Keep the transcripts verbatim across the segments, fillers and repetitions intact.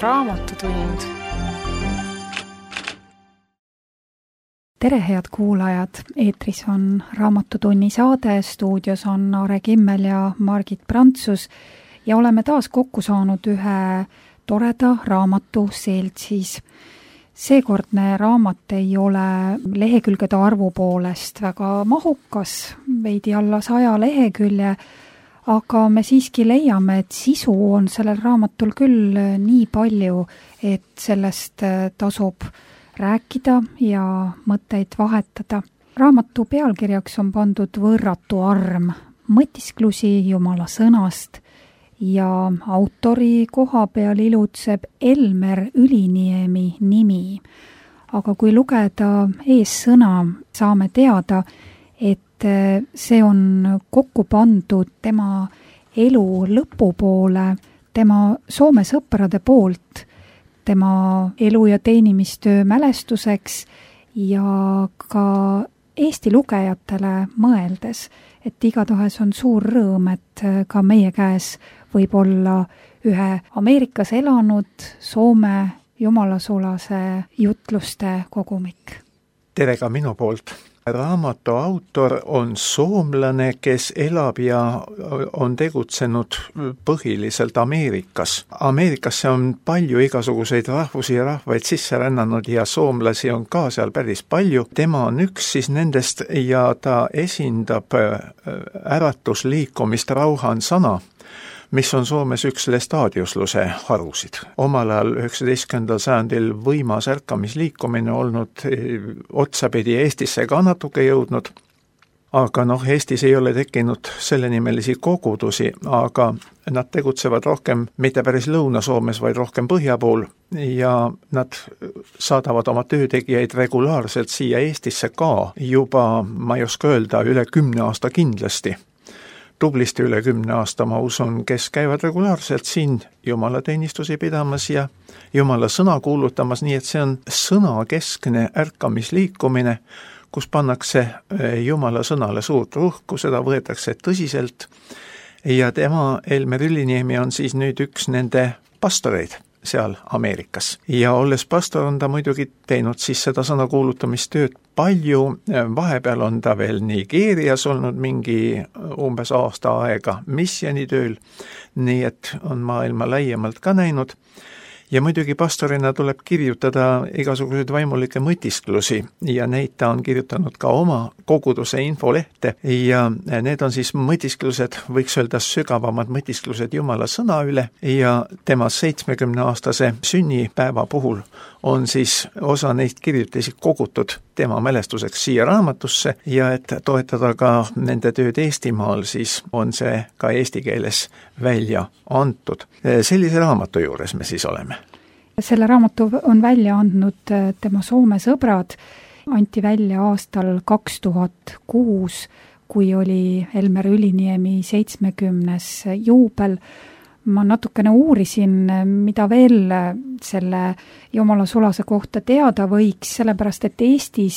Raamatutund. Tere, head kuulajad! Eetris on Raamatutunni saade, stuudios on Are Kimmel ja Margit Prantsus ja oleme taas kokku saanud ühe toreda raamatu seltsis. Seekordne raamat ei ole lehekülgede arvu poolest väga mahukas, veidi alla saja lehekülje, aga me siiski leiame, et sisu on sellel raamatul küll nii palju, et sellest tasub rääkida ja mõtteid vahetada. Raamatu pealkirjaks on pandud Võrratu arm, mõtisklusi Jumala sõnast ja autori koha peal ilutseb Elmer Üliniemi nimi. Aga kui lugeda eessõna, saame teada, et see on kokku pandud tema elu lõpupoole, tema Soome sõprade poolt, tema elu- ja teenimistöö mälestuseks ja ka Eesti lugejatele mõeldes, et igatahes on suur rõõm, et ka meie käes võib olla ühe Ameerikas elanud Soome jumalasulase jutluste kogumik. Tere ka minu poolt! Raamatu autor on soomlane, kes elab ja on tegutsenud põhiliselt Ameerikas. Ameerikasse on palju igasuguseid rahvusi ja rahvaid sisse rännanud ja soomlasi on ka seal päris palju. Tema on üks siis nendest ja ta esindab äratusliikumist Rauhan sana, mis on Soomes üks lestaadiusluse harusid. Omal ajal üheksateistkümnendal sajandil võimas ärkamisliikumine olnud otsapidi Eestisse ka natuke jõudnud, aga noh, Eestis ei ole tekkinud sellenimelisi kogudusi, aga nad tegutsevad rohkem mitte päris Lõuna-Soomes, vaid rohkem põhja pool ja nad saadavad oma töötegijaid regulaarselt siia Eestisse ka juba, ma ei oska öelda, üle kümne aasta kindlasti. Tublisti üle kümne aasta, ma usun, kes käivad regulaarselt siin jumalateenistusi pidamas ja jumala sõna kuulutamas, nii et see on sõnakeskne ärkamisliikumine, kus pannakse jumala sõnale suurt rõhku, seda võetakse tõsiselt ja tema, Elmer Üliniemi, on siis nüüd üks nende pastoreid seal Ameerikas. Ja olles pastor on ta muidugi teinud siis seda sõnakuulutamistööd palju, vahepeal on ta veel Nigeerias olnud mingi umbes aasta aega missionitööl, nii et on maailma laiemalt ka näinud. Ja muidugi pastorina tuleb kirjutada igasuguseid vaimulikke mõtisklusi ja neid ta on kirjutanud ka oma koguduse infolehte ja need on siis mõtisklused, võiks öelda sügavamad mõtisklused Jumala sõna üle ja tema seitsmekümneaastase sünnipäeva puhul on siis osa neist kirjutisi kogutud tema mälestuseks siia raamatusse ja et toetada ka nende tööd Eestimaal, siis on see ka eesti keeles välja antud. Sellise raamatu juures me siis oleme. Selle raamatu on välja andnud tema Soome sõbrad, anti välja aastal kaks tuhat kuus, kui oli Elmer Üliniemi seitsmekümnes juubel. Ma natukene uurisin, mida veel selle Jumala sulase kohta teada võiks, sellepärast et Eestis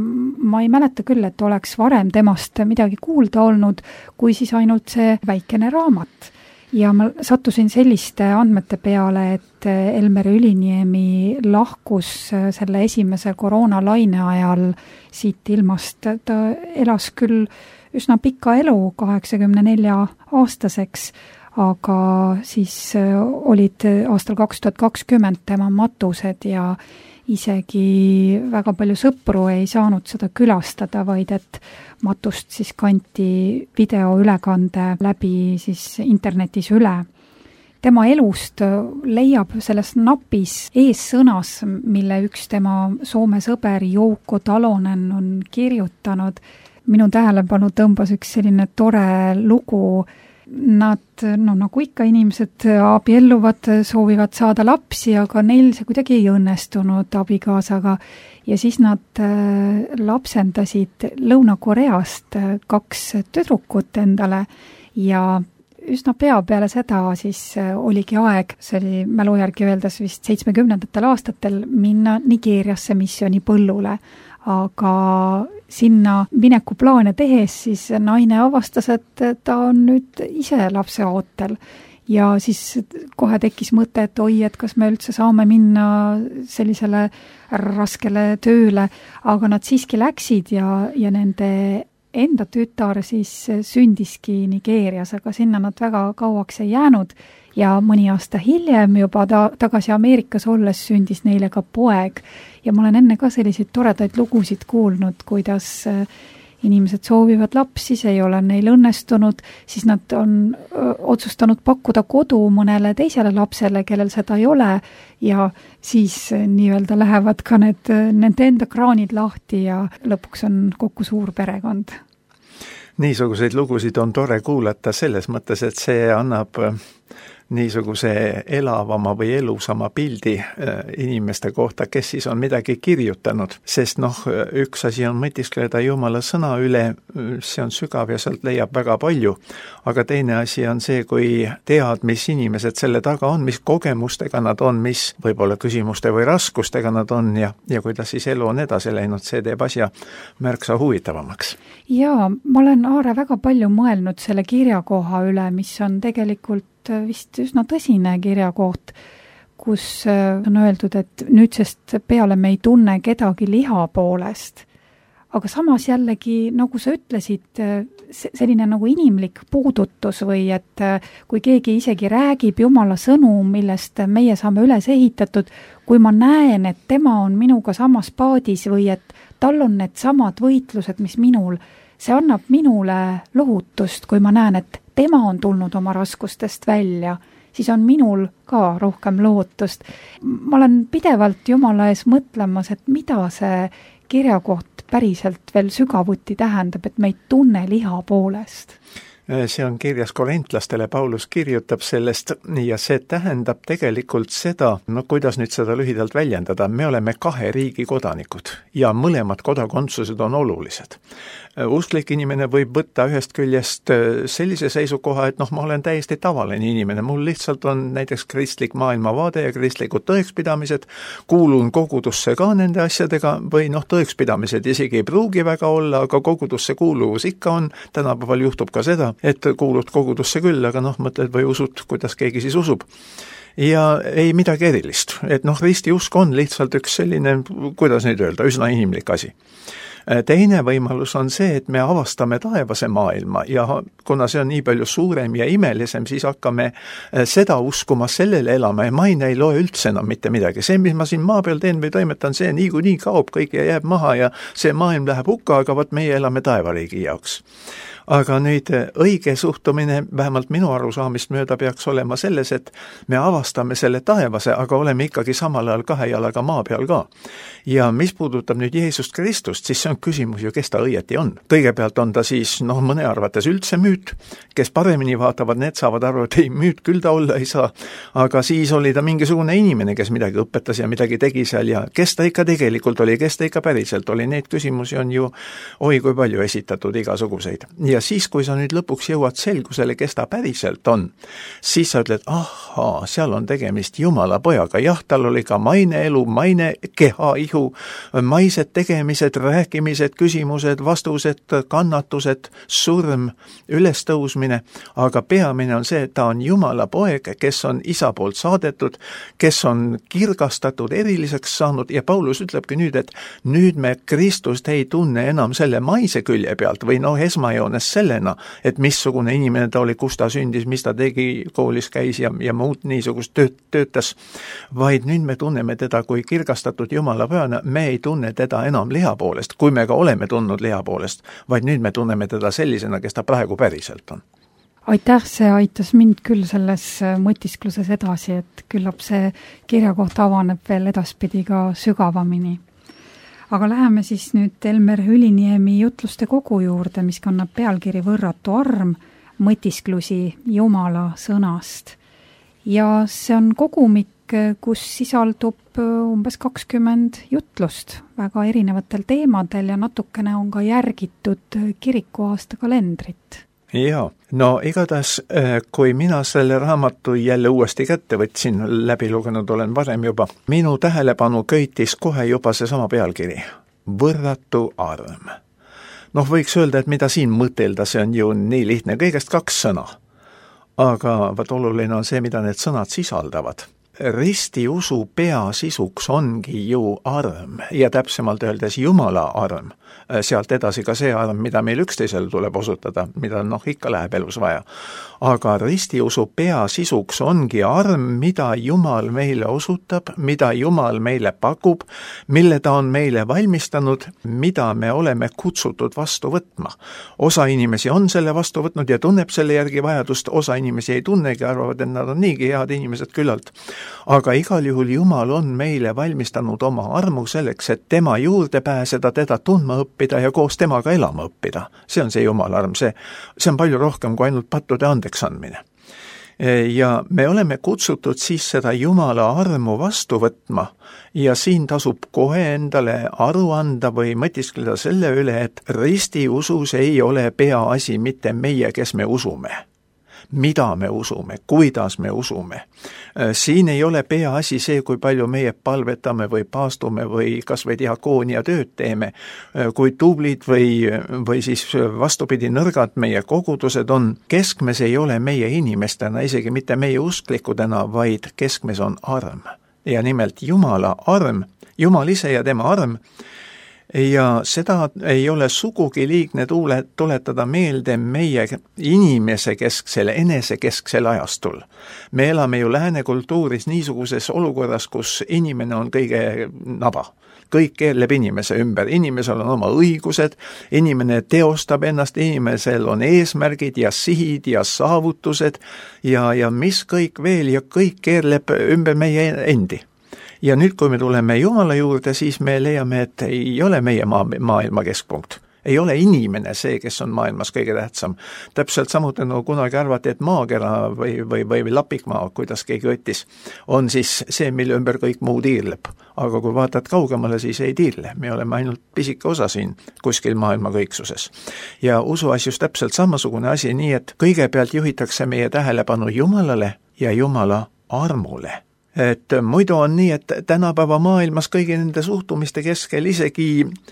ma ei mäleta küll, et oleks varem temast midagi kuulda olnud, kui siis ainult see väikene raamat. Ja ma sattusin selliste andmete peale, et Elmer Üliniemi lahkus selle esimese koroonalaine ajal siit ilmast. Ta elas küll üsna pika elu, kaheksakümne nelja aastaseks, aga siis olid aastal kaks tuhat kakskümmend tema matused ja isegi väga palju sõpru ei saanud seda külastada, vaid et matust siis kanti videoülekande läbi siis internetis üle. Tema elust leiab selles napis eessõnas, mille üks tema Soome sõber Jouko Talonen on kirjutanud. Minu tähelepanu tõmbas üks selline tore lugu. Nad, no nagu ikka inimesed abielluvad, soovivad saada lapsi, aga neil see kuidagi ei õnnestunud abikaasaga. Ja siis nad lapsendasid Lõuna-Koreast kaks tüdrukut endale ja üsna pea peale seda siis oligi aeg, see oli mälu järgi öeldes vist seitsmekümnendatel aastatel, minna Nigeeriasse missiooni põllule. Aga sinna minekuplaane tehes siis naine avastas, et ta on nüüd ise lapse ootel ja siis kohe tekkis mõte, et oi, et kas me üldse saame minna sellisele raskele tööle, aga nad siiski läksid ja, ja nende enda tütar siis sündiski Nigeerias, aga sinna nad väga kauaks ei jäänud ja mõni aasta hiljem juba ta, tagasi Ameerikas olles sündis neile ka poeg. Ja ma olen enne ka selliseid toredaid lugusid kuulnud, kuidas inimesed soovivad lapsi, see ei ole neil õnnestunud, siis nad on öö, otsustanud pakkuda kodu mõnele teisele lapsele, kellel seda ei ole ja siis nii-öelda lähevad ka need, nende enda kraanid lahti ja lõpuks on kokku suur perekond. Niisuguseid lugusid on tore kuulata selles mõttes, et see annab niisuguse elavama või elusama pildi inimeste kohta, kes siis on midagi kirjutanud. Sest noh, üks asi on mõtiskleda Jumala sõna üle, see on sügav ja sealt leiab väga palju, aga teine asi on see, kui tead, mis inimesed selle taga on, mis kogemustega nad on, mis võib-olla küsimuste või raskustega nad on ja, ja kuidas siis elu on edasi läinud, see teeb asja märksa huvitavamaks. Jaa, ma olen, Aare, väga palju mõelnud selle kirjakoha üle, mis on tegelikult vist üsna tõsine kirjakoht, kus on öeldud, et nüüdsest peale me ei tunne kedagi liha poolest. Aga samas jällegi, nagu sa ütlesid, selline nagu inimlik puudutus või et kui keegi isegi räägib Jumala sõnu, millest meie saame üles ehitatud, kui ma näen, et tema on minuga samas paadis või et tal on need samad võitlused, mis minul, see annab minule lohutust, kui ma näen, et tema on tulnud oma raskustest välja, siis on minul ka rohkem lootust. Ma olen pidevalt Jumala ees mõtlemas, et mida see kirjakoht päriselt veel sügavuti tähendab, et me ei tunne liha poolest. See on kirjas korintlastele, Paulus kirjutab sellest ja see tähendab tegelikult seda, no kuidas nüüd seda lühidalt väljendada, me oleme kahe riigi kodanikud ja mõlemad kodakondsused on olulised. Usklik inimene võib võtta ühest küljest sellise seisukoha, et noh, ma olen täiesti tavaline inimene, mul lihtsalt on näiteks kristlik maailmavaade ja kristlikud tõekspidamised, kuulun kogudusse ka nende asjadega või noh, tõekspidamised isegi ei pruugi väga olla, aga kogudusse kuuluvus ikka on, tänapäeval juhtub ka seda, et kuulud kogudusse küll, aga noh, mõtled või usud, kuidas keegi siis usub. Ja ei midagi erilist, et noh, ristiusk on lihtsalt üks selline, kuidas nüüd öelda, üsna inimlik asi. Teine võimalus on see, et me avastame taevase maailma ja kuna see on nii palju suurem ja imelisem, siis hakkame seda uskuma, sellele elama ja maine ei loe üldse enam mitte midagi. See, mis ma siin maa peal teen või toimetan, see nii kui nii kaob kõik ja jääb maha ja see maailm läheb hukka, aga vaat meie elame taevariigi jaoks. Aga nüüd õige suhtumine, vähemalt minu arusaamist mööda peaks olema selles, et me avastame selle taevase, aga oleme ikkagi samal ajal kahe jalaga maa peal ka. Ja mis puudutab nüüd Jeesust Kristust, siis see on küsimus ju, kes ta õieti on. Kõigepealt on ta siis, noh, mõne arvates üldse müüt, kes paremini vaatavad, need saavad aru, et ei, müüt küll ta olla ei saa, aga siis oli ta mingisugune inimene, kes midagi õpetas ja midagi tegi seal ja kes ta ikka tegelikult oli, kes ta ikka päriselt oli, neid küsimusi on ju oi kui palju esitatud igasuguseid. Ja Ja siis, kui sa nüüd lõpuks jõuad selgusele, kes ta päriselt on, siis sa ütled, ahaa, seal on tegemist Jumala pojaga. Jah, tal oli ka maine elu, maine keha, ihu, maised tegemised, rääkimised, küsimused, vastused, kannatused, surm, ülestõusmine, aga peamine on see, et ta on Jumala poeg, kes on isa poolt saadetud, kes on kirgastatud, eriliseks saanud ja Paulus ütlebki nüüd, et nüüd me Kristust ei tunne enam selle maise külje pealt või noh, esmajoones sellena, et missugune inimene ta oli, kus ta sündis, mis ta tegi, koolis käis ja, ja muud niisugust tööt, töötas, vaid nüüd me tunneme teda kui kirgastatud Jumala pojana, me ei tunne teda enam liha poolest, kui me ka oleme tundnud liha poolest, vaid nüüd me tunneme teda sellisena, kes ta praegu päriselt on. Aitäh, see aitas mind küll selles mõtiskluses edasi, et küllap see kirjakoht avaneb veel edaspidi ka sügavamini. Aga läheme siis nüüd Elmer Hüliniemi jutluste kogu juurde, mis kannab pealkiri Võrratu arm, mõtisklusi Jumala sõnast. Ja see on kogumik, kus sisaldub umbes kakskümmend jutlust väga erinevatel teemadel ja natukene on ka järgitud kirikuaasta kalendrit. Jaa, no igatahes, kui mina selle raamatu jälle uuesti kätte võtsin, läbi lugenud olen varem juba, minu tähelepanu köitis kohe juba see sama pealkiri, Võrratu arm. Noh, võiks öelda, et mida siin mõtelda, see on ju nii lihtne, kõigest kaks sõna. aga vaat oluline on see, mida need sõnad sisaldavad. Ristiusu peasisuks ongi ju arm ja täpsemalt öeldes Jumala arm. Sealt edasi ka see arm, mida meil üksteisel tuleb osutada, mida noh ikka läheb elus vaja. Aga ristiusu peasisuks ongi arm, mida Jumal meile osutab, mida Jumal meile pakub, mille ta on meile valmistanud, mida me oleme kutsutud vastu võtma. Osa inimesi on selle vastu võtnud ja tunneb selle järgi vajadust, osa inimesi ei tunnegi, arvavad, et nad on niigi head inimesed küllalt. Aga igal juhul Jumal on meile valmistanud oma armu selleks, et tema juurde pääseda, teda tundma õppida ja koos temaga elama õppida. See on see Jumala arm, see, see on palju rohkem kui ainult pattude andeks andmine. Ja me oleme kutsutud siis seda Jumala armu vastu võtma ja siin tasub kohe endale aru anda või mõtiskleda selle üle, et ristiusus ei ole peaasi mitte meie, kes me usume. Mida me usume, kuidas me usume. Siin ei ole peaasi see, kui palju meie palvetame või paastume või kas või diakoonia tööd teeme, kui tublid või, või siis vastupidi nõrgad meie kogudused on. Keskmes ei ole meie inimestena, isegi mitte meie usklikudena, vaid keskmes on arm. Ja nimelt Jumala arm, Jumal ise ja tema arm. Ja seda ei ole sugugi liigne tuule, tuletada meelde meie inimese kesksel, enese kesksel ajastul. Me elame ju lääne kultuuris niisuguses olukorras, kus inimene on kõige naba. Kõik keerleb inimese ümber. Inimesel on oma õigused, inimene teostab ennast, inimesel on eesmärgid ja sihid ja saavutused ja, ja mis kõik veel ja kõik keerleb ümber meie endi. Ja nüüd, kui me tuleme Jumala juurde, siis me leiame, et ei ole meie maa, maailma keskpunkt. Ei ole inimene see, kes on maailmas kõige tähtsam. Täpselt samuti no kunagi arvati, et maakera või, või, või lapikmaa, kuidas keegi võttis, on siis see, mille ümber kõik muu tiirleb. Aga kui vaatad kaugemale, siis ei tiirle. Me oleme ainult pisike osa siin kuskil maailma kõiksuses. Ja usuasjus täpselt samasugune asi, nii et kõigepealt juhitakse meie tähelepanu Jumalale ja Jumala armule. Et muidu on nii, et tänapäeva maailmas kõigi nende suhtumiste keskel isegi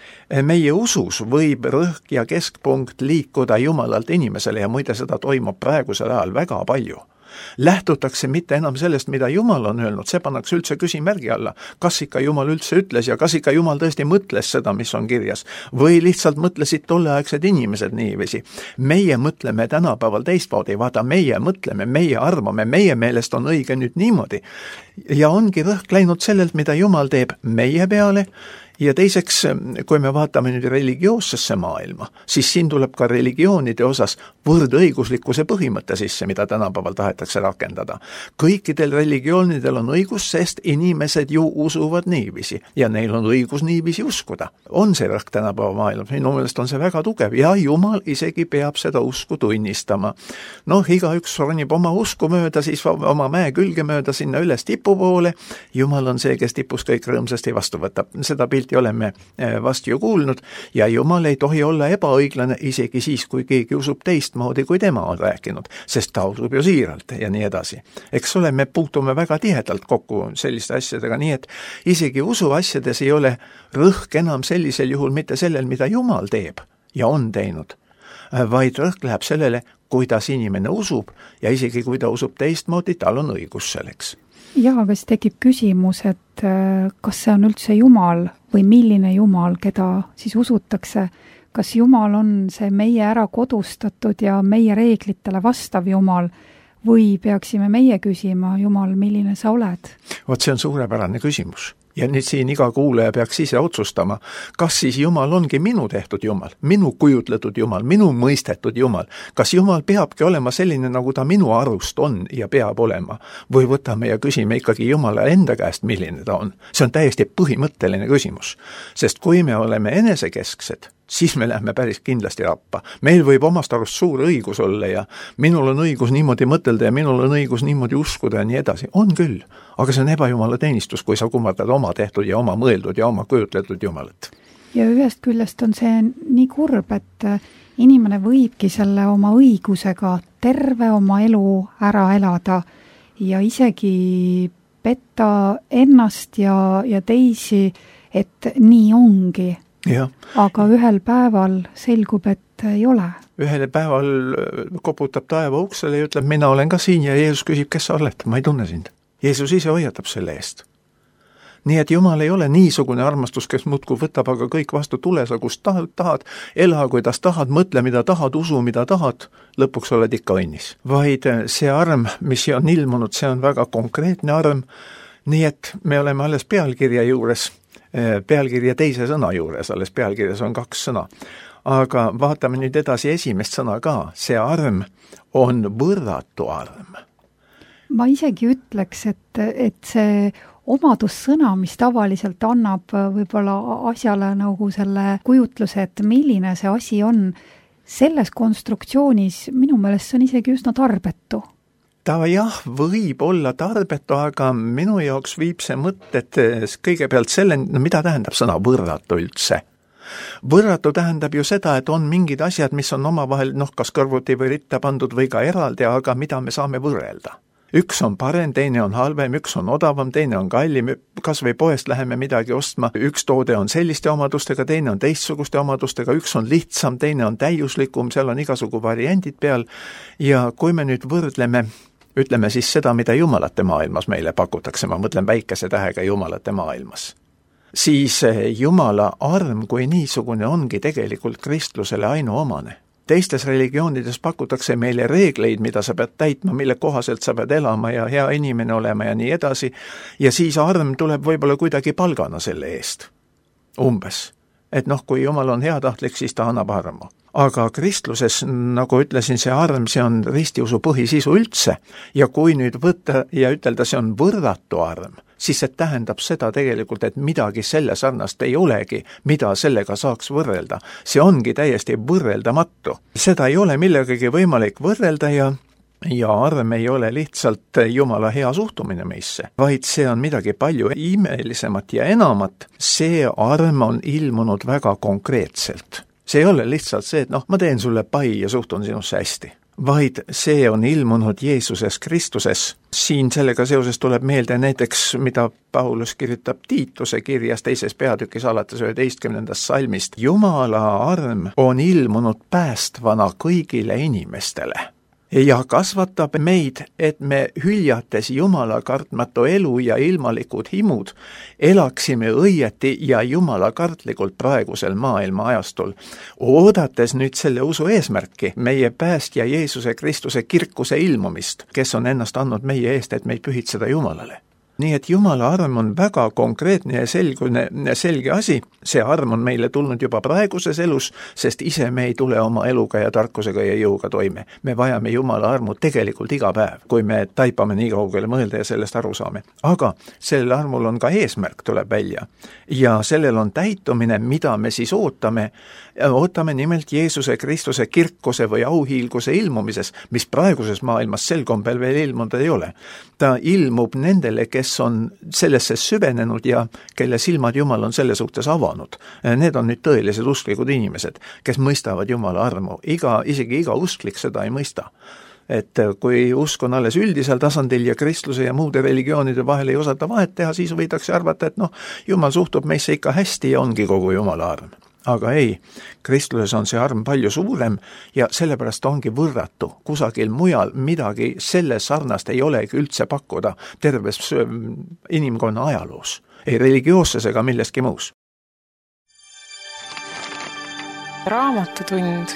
meie usus võib rõhk ja keskpunkt liikuda Jumalalt inimesele ja muide seda toimub praegusel ajal väga palju. Lähtutakse mitte enam sellest, mida Jumal on öelnud, see pannakse üldse küsimärgi alla, kas ikka Jumal üldse ütles ja kas ikka Jumal tõesti mõtles seda, mis on kirjas, või lihtsalt mõtlesid tolleaegsed inimesed niiviisi. Meie mõtleme tänapäeval teistmoodi, vaata meie mõtleme, meie arvame, meie meelest on õige nüüd niimoodi. Ja ongi rõhk läinud sellelt, mida Jumal teeb meie peale. Ja teiseks, kui me vaatame nüüd religioossesse maailma, siis siin tuleb ka religioonide osas võrdõiguslikkuse põhimõtte sisse, mida tänapäeval tahetakse rakendada. Kõikidel religioonidel on õigus, sest inimesed ju usuvad niiviisi ja neil on õigus niiviisi uskuda. On see rõhk tänapäeva maailmas, minu meelest on see väga tugev ja Jumal isegi peab seda usku tunnistama. Noh, igaüks ronib oma usku mööda, siis oma mäe külge mööda sinna üles tipu poole. Jumal on see, kes tipus kõik rõõmsasti vastu võtab. Seda pilt oleme vastu ju kuulnud ja Jumal ei tohi olla ebaõiglane isegi siis, kui keegi usub teistmoodi, kui tema on rääkinud, sest ta usub ju siiralt ja nii edasi. Eks ole, me puutume väga tihedalt kokku selliste asjadega, nii et isegi usuasjades ei ole rõhk enam sellisel juhul mitte sellel, mida Jumal teeb ja on teinud, vaid rõhk läheb sellele, kuidas inimene usub ja isegi kui ta usub teistmoodi, tal on õigus selleks. Ja, aga siis tekib küsimus, et kas see on üldse Jumal või milline Jumal, keda siis usutakse. Kas Jumal on see meie ära kodustatud ja meie reeglitele vastav Jumal või peaksime meie küsima, Jumal, milline sa oled? Vot see on suurepärane küsimus. Ja nüüd siin iga kuulaja peaks ise otsustama, kas siis Jumal ongi minu tehtud Jumal, minu kujutletud Jumal, minu mõistetud Jumal. Kas Jumal peabki olema selline, nagu ta minu arust on ja peab olema? Või võtame ja küsime ikkagi Jumala enda käest, milline ta on? See on täiesti põhimõtteline küsimus. Sest kui me oleme enesekesksed, siis me lähme päris kindlasti rappa. Meil võib omast arust suur õigus olla ja minul on õigus niimoodi mõtelda ja minul on õigus niimoodi uskuda ja nii edasi. On küll, aga see on ebajumala teenistus, kui sa kummardad oma tehtud ja oma mõeldud ja oma kujutletud Jumalat. Ja ühest küljest on see nii kurb, et inimene võibki selle oma õigusega terve oma elu ära elada ja isegi petta ennast ja, ja teisi, et nii ongi. Ja. Aga ühel päeval selgub, et ei ole. ühel päeval koputab taeva uksele ja ütleb, mina olen ka siin ja Jeesus küsib, kes sa oled, ma ei tunne sind. Jeesus ise hoiatab selle eest. Nii et Jumal ei ole niisugune armastus, kes muudkui võtab aga kõik vastu tule, sa kus tahad, tahad, ela kuidas tahad, mõtle mida tahad, usu mida tahad, lõpuks oled ikka õnnis. Vaid see arm, mis on ilmunud, see on väga konkreetne arm, nii et me oleme alles pealkirja juures, pealkirja teise sõna juures, alles pealkirjas on kaks sõna. Aga vaatame nüüd edasi esimest sõna ka, see arm on võrratu arm. Ma isegi ütleks, et, et see omadussõna, mis tavaliselt annab võib-olla asjale nagu selle kujutluse, et milline see asi on, selles konstruktsioonis minu meelest see on isegi üsna tarbetu. Ta jah, võib olla tarbetu, aga minu jaoks viib see mõtted kõigepealt selle, no mida tähendab sõna võrratu üldse? Võrratu tähendab ju seda, et on mingid asjad, mis on omavahel noh, kas kõrvuti või ritta pandud või ka eraldi, aga mida me saame võrrelda. Üks on parem, teine on halvem, üks on odavam, teine on kallim, kas või poest läheme midagi ostma, üks toode on selliste omadustega, teine on teistsuguste omadustega, üks on lihtsam, teine on täiuslikum, seal on igasugu variandid peal ja kui me nüüd võrdleme, ütleme siis seda, mida jumalate maailmas meile pakutakse, ma mõtlen väikese tähega jumalate maailmas, siis Jumala arm kui niisugune ongi tegelikult kristlusele ainuomane. Teistes religioonides pakutakse meile reegleid, mida sa pead täitma, mille kohaselt sa pead elama ja hea inimene olema ja nii edasi, ja siis arm tuleb võib-olla kuidagi palgana selle eest. Umbes. Et noh, kui Jumal on heatahtlik, siis ta annab armu. Aga kristluses, nagu ütlesin, see arm, see on ristiusu põhisisu üldse, ja kui nüüd võtta ja ütelda, see on võrratu arm, siis see tähendab seda tegelikult, et midagi selle sarnast ei olegi, mida sellega saaks võrrelda. See ongi täiesti võrreldamatu. Seda ei ole millegagi võimalik võrrelda ja ja arm ei ole lihtsalt Jumala hea suhtumine meisse, vaid see on midagi palju imelisemat ja enamat. See arm on ilmunud väga konkreetselt. See ei ole lihtsalt see, et noh, ma teen sulle pai ja suhtun sinusse hästi, vaid see on ilmunud Jeesuses Kristuses. Siin sellega seoses tuleb meelde näiteks, mida Paulus kirjutab Tiituse kirjas teises peatükis alates üheteistkümnendast salmist. Jumala arm on ilmunud päästvana kõigile inimestele ja kasvatab meid, et me hüljates Jumala kartmatu elu ja ilmalikud himud elaksime õieti ja Jumala kartlikult praegusel maailma ajastul, oodates nüüd selle usu eesmärki, meie päästja Jeesuse Kristuse kirkuse ilmumist, kes on ennast andnud meie eest, et meid pühitseda Jumalale. Nii et Jumala arm on väga konkreetne ja selgune, selge asi. See arm on meile tulnud juba praeguses elus, sest ise me ei tule oma eluga ja tarkusega ja jõuga toime. Me vajame Jumala armu tegelikult iga päev, kui me taipame nii kaugele mõelda ja sellest aru saame. Aga sellel armul on ka eesmärk, tuleb välja. Ja sellel on täitumine, mida me siis ootame. Ootame nimelt Jeesuse Kristuse kirkuse või auhiilguse ilmumises, mis praeguses maailmas sel kombel veel ilmunud ei ole. Ta ilmub nendele, kes on sellesse süvenenud ja kelle silmad Jumal on selle suhtes avanud. Need on nüüd tõelised usklikud inimesed, kes mõistavad Jumala armu. Iga, isegi iga usklik seda ei mõista. Et kui usk on alles üldisel tasandil ja kristluse ja muude religioonide vahel ei osata vahet teha, siis võidakse arvata, et noh, Jumal suhtub meisse ikka hästi ja ongi kogu Jumala arm. Aga ei, kristluses on see arm palju suurem ja sellepärast ongi võrratu. Kusagil mujal midagi selle sarnast ei olegi üldse pakkuda terves inimkonna ajaloos, ei religioosses ega milleski muus. Raamatutund.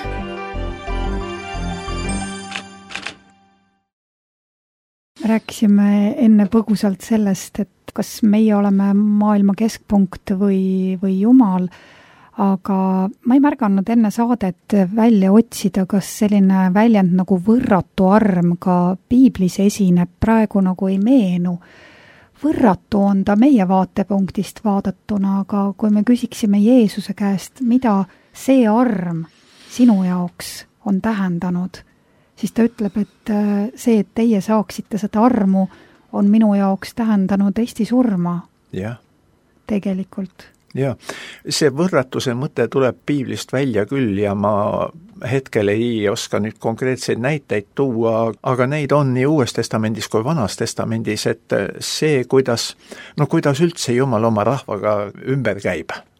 Rääkisime enne põgusalt sellest, et kas meie oleme maailma keskpunkt või, või Jumal, aga ma ei märganud enne saadet välja otsida, kas selline väljend nagu võrratu arm ka piiblis esineb, praegu nagu ei meenu. Võrratu on ta meie vaatepunktist vaadatuna, aga kui me küsiksime Jeesuse käest, mida see arm sinu jaoks on tähendanud, siis ta ütleb, et see, et teie saaksite seda armu, on minu jaoks tähendanud Eesti surma. Ja. Tegelikult. Ja, see võrratuse mõte tuleb piiblist välja küll ja ma hetkel ei oska nüüd konkreetseid näiteid tuua, aga neid on nii Uues testamendis kui Vanas testamendis, et see, kuidas, no kuidas üldse Jumal oma rahvaga ümber käib.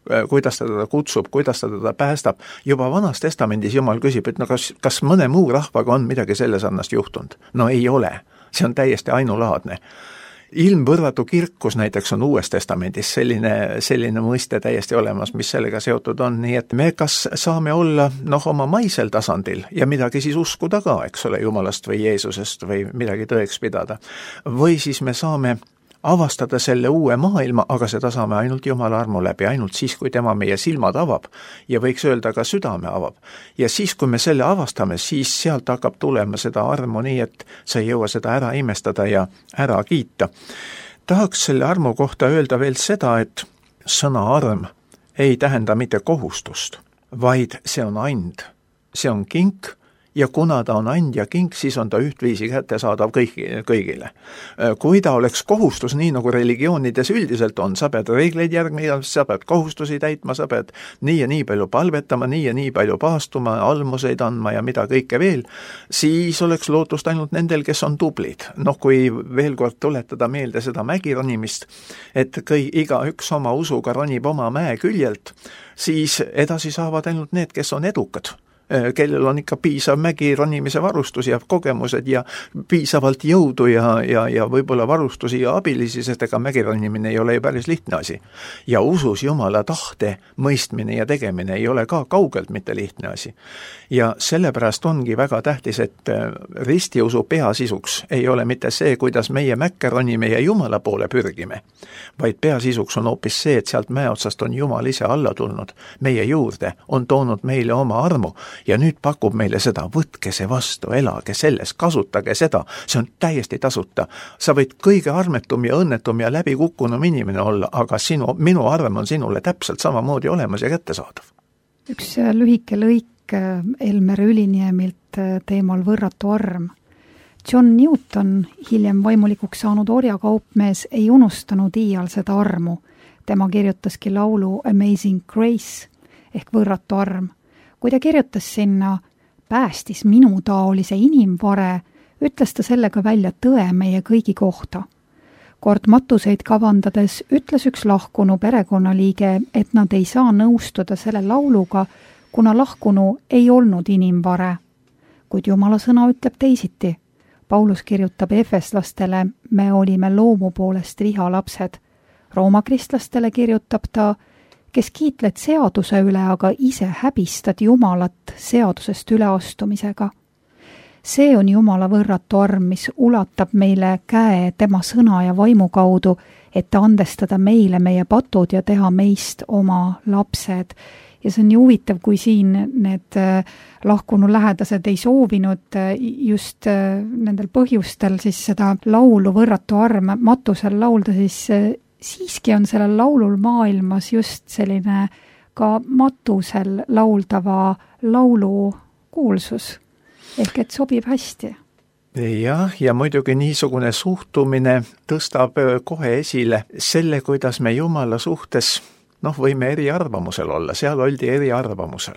kuidas ta teda kutsub, kuidas ta teda päästab. Juba Vanas Testamendis Jumal küsib, et no kas, kas mõne muu rahvaga on midagi selle sarnast juhtunud? No ei ole. See on täiesti ainulaadne. Ilmvõrratu kirkus näiteks on Uues Testamendis selline, selline mõiste täiesti olemas, mis sellega seotud on, nii et me kas saame olla noh, oma maisel tasandil ja midagi siis uskuda ka, eks ole, Jumalast või Jeesusest või midagi tõeks pidada. Või siis me saame avastada selle uue maailma, aga seda saame ainult Jumala armu läbi, ainult siis, kui tema meie silmad avab ja võiks öelda ka südame avab. Ja siis, kui me selle avastame, siis sealt hakkab tulema seda armu nii, et sa ei jõua seda ära imestada ja ära kiita. Tahaks selle armu kohta öelda veel seda, et sõna arm ei tähenda mitte kohustust, vaid see on and, see on kink, ja kuna ta on and ja kink, siis on ta ühtviisi kättesaadav kõigi, kõigile. Kui ta oleks kohustus, nii nagu religioonides üldiselt on, sa pead reegleid järgmine, sa pead kohustusi täitma, sa pead nii ja nii palju palvetama, nii ja nii palju paastuma, almuseid andma ja mida kõike veel, siis oleks lootust ainult nendel, kes on tublid. Noh, kui veel kord tuletada meelde seda mägironimist, et kõi, iga üks oma usuga ronib oma mäe küljelt, siis edasi saavad ainult need, kes on edukad, kellel on ikka piisav mägi ronimise varustus ja kogemused ja piisavalt jõudu ja, ja, ja võib-olla varustusi ja abilisi, sest ega mägironimine ei ole ju päris lihtne asi. Ja usus Jumala tahte mõistmine ja tegemine ei ole ka kaugelt mitte lihtne asi. Ja sellepärast ongi väga tähtis, et ristiusu peasisuks ei ole mitte see, kuidas meie mäkke ronime ja Jumala poole pürgime, vaid peasisuks on hoopis see, et sealt mäeotsast on Jumal ise alla tulnud meie juurde, on toonud meile oma armu ja nüüd pakub meile seda, võtke see vastu, elage selles, kasutage seda, see on täiesti tasuta. Sa võid kõige armetum ja õnnetum ja läbikukkunum inimene olla, aga sinu, minu arm on sinule täpselt samamoodi olemas ja kättesaadav. Üks lühike lõik Elmer Üliniemilt teemal võrratu arm. John Newton, hiljem vaimulikuks saanud orjakaupmees, ei unustanud iial seda armu. Tema kirjutaski laulu Amazing Grace ehk võrratu arm. Kui ta kirjutas sinna päästis minu taolise inimvare, ütles ta sellega välja tõe meie kõigi kohta. Kord matuseid kavandades ütles üks lahkunu perekonnaliige, et nad ei saa nõustuda selle lauluga, kuna lahkunu ei olnud inimvare. Kuid Jumala sõna ütleb teisiti. Paulus kirjutab efeslastele, me olime loomu poolest vihalapsed. Rooma kristlastele kirjutab ta, kes kiitled seaduse üle, aga ise häbistad Jumalat seadusest üleastumisega. See on Jumala võrratu arm, mis ulatab meile käe tema sõna ja vaimu kaudu, et andestada meile meie patud ja teha meist oma lapsed. Ja see on nii huvitav, kui siin need lahkunu lähedased ei soovinud just nendel põhjustel siis seda laulu võrratu arm matusel laulda, siis siiski on sellel laulul maailmas just selline ka matusel lauldava laulu kuulsus. Ehk et sobib hästi. Jah, ja muidugi niisugune suhtumine tõstab kohe esile selle, kuidas me Jumala suhtes, noh, võime eri arvamusel olla, seal oldi eri arvamusel.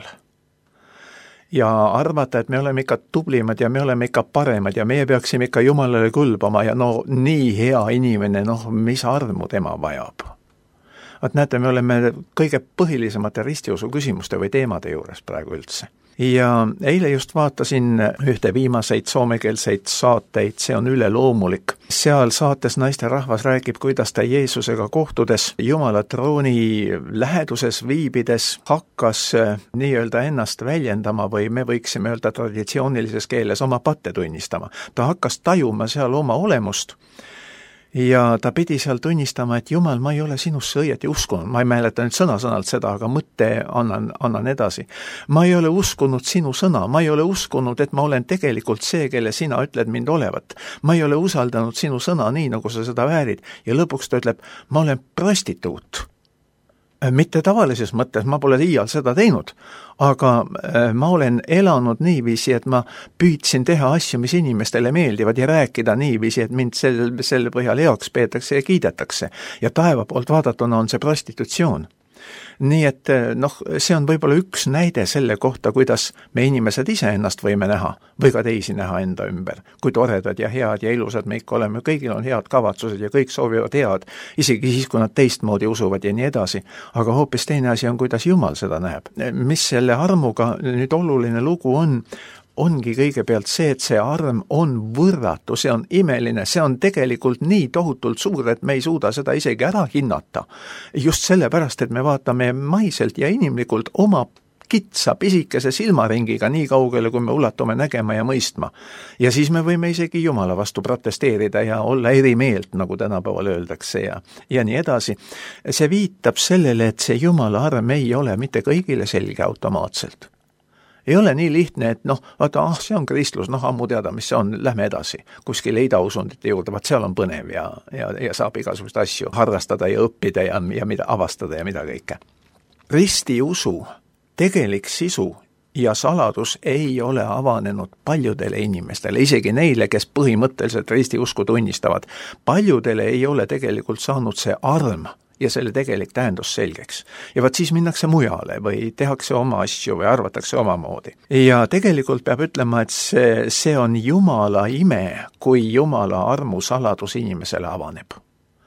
Ja arvata, et me oleme ikka tublimad ja me oleme ikka paremad ja meie peaksime ikka Jumalale kõlbama ja no nii hea inimene, noh, mis armu tema vajab. Et näete, me oleme kõige põhilisemate ristiusu küsimuste või teemade juures praegu üldse. Ja eile just vaatasin ühte viimaseid soomekeelseid saateid, see on üleloomulik. Seal saates naisterahvas räägib, kuidas ta Jeesusega kohtudes Jumala trooni läheduses viibides hakkas nii-öelda ennast väljendama või me võiksime öelda traditsioonilises keeles oma patte tunnistama. Ta hakkas tajuma seal oma olemust. Ja ta pidi seal tunnistama, et Jumal, ma ei ole sinusse õieti uskunud. Ma ei mäleta nüüd sõna-sõnalt seda, aga mõtte annan, annan edasi. Ma ei ole uskunud sinu sõna. Ma ei ole uskunud, et ma olen tegelikult see, kelle sina ütled mind olevat. Ma ei ole usaldanud sinu sõna nii, nagu sa seda väärid. Ja lõpuks ta ütleb, ma olen prostituut. Mitte tavalises mõttes, ma pole iial seda teinud, aga ma olen elanud niiviisi, et ma püüdsin teha asju, mis inimestele meeldivad ja rääkida niiviisi, et mind selle, selle põhjal heaks peetakse ja kiidetakse. Ja taeva poolt vaadatuna on see prostitutsioon. nii et noh, see on võib-olla üks näide selle kohta, kuidas me inimesed ise ennast võime näha või ka teisi näha enda ümber. Kui toredad ja head ja ilusad me ikka oleme, kõigil on head kavatsused ja kõik soovivad head, isegi siis, kui nad teistmoodi usuvad ja nii edasi. Aga hoopis teine asi on, kuidas Jumal seda näeb. Mis selle armuga nüüd oluline lugu on, ongi kõigepealt see, et see arm on võrratu, see on imeline, see on tegelikult nii tohutult suur, et me ei suuda seda isegi ära hinnata. Just sellepärast, et me vaatame maiselt ja inimlikult oma kitsa pisikese silmaringiga nii kaugele, kui me ulatume nägema ja mõistma. Ja siis me võime isegi Jumala vastu protesteerida ja olla eri meelt, nagu tänapäeval öeldakse ja, ja nii edasi. See viitab sellele, et see Jumala arm ei ole mitte kõigile selge automaatselt. Ei ole nii lihtne, et noh, vaata, ah, see on kristlus, noh, ammu teada, mis see on, lähme edasi. Kuskile idausundite juurde, vaat seal on põnev ja, ja, ja saab igasugust asju harrastada ja õppida ja, ja mida avastada ja mida kõike. Ristiusu tegelik sisu ja saladus ei ole avanenud paljudele inimestele, isegi neile, kes põhimõtteliselt ristiusku tunnistavad. Paljudele ei ole tegelikult saanud see arm ja selle tegelik tähendus selgeks. Ja vaat siis minnakse mujale või tehakse oma asju või arvatakse omamoodi. Ja tegelikult peab ütlema, et see, see on Jumala ime, kui Jumala armu saladus inimesele avaneb.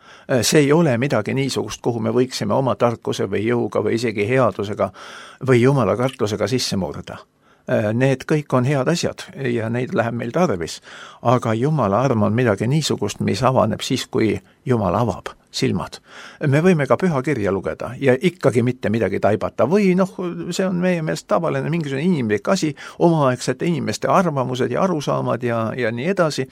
See ei ole midagi niisugust, kuhu me võiksime oma tarkuse või jõuga või isegi headusega või Jumala kartusega sisse murda. Need kõik on head asjad ja neid läheb meil tarvis, aga Jumala arm on midagi niisugust, mis avaneb siis, kui Jumal avab silmad. Me võime ka pühakirja lugeda ja ikkagi mitte midagi taibata või noh, see on meie meelest tavaline mingisugune inimlik asi, omaaegsete inimeste arvamused ja arusaamad ja, ja nii edasi,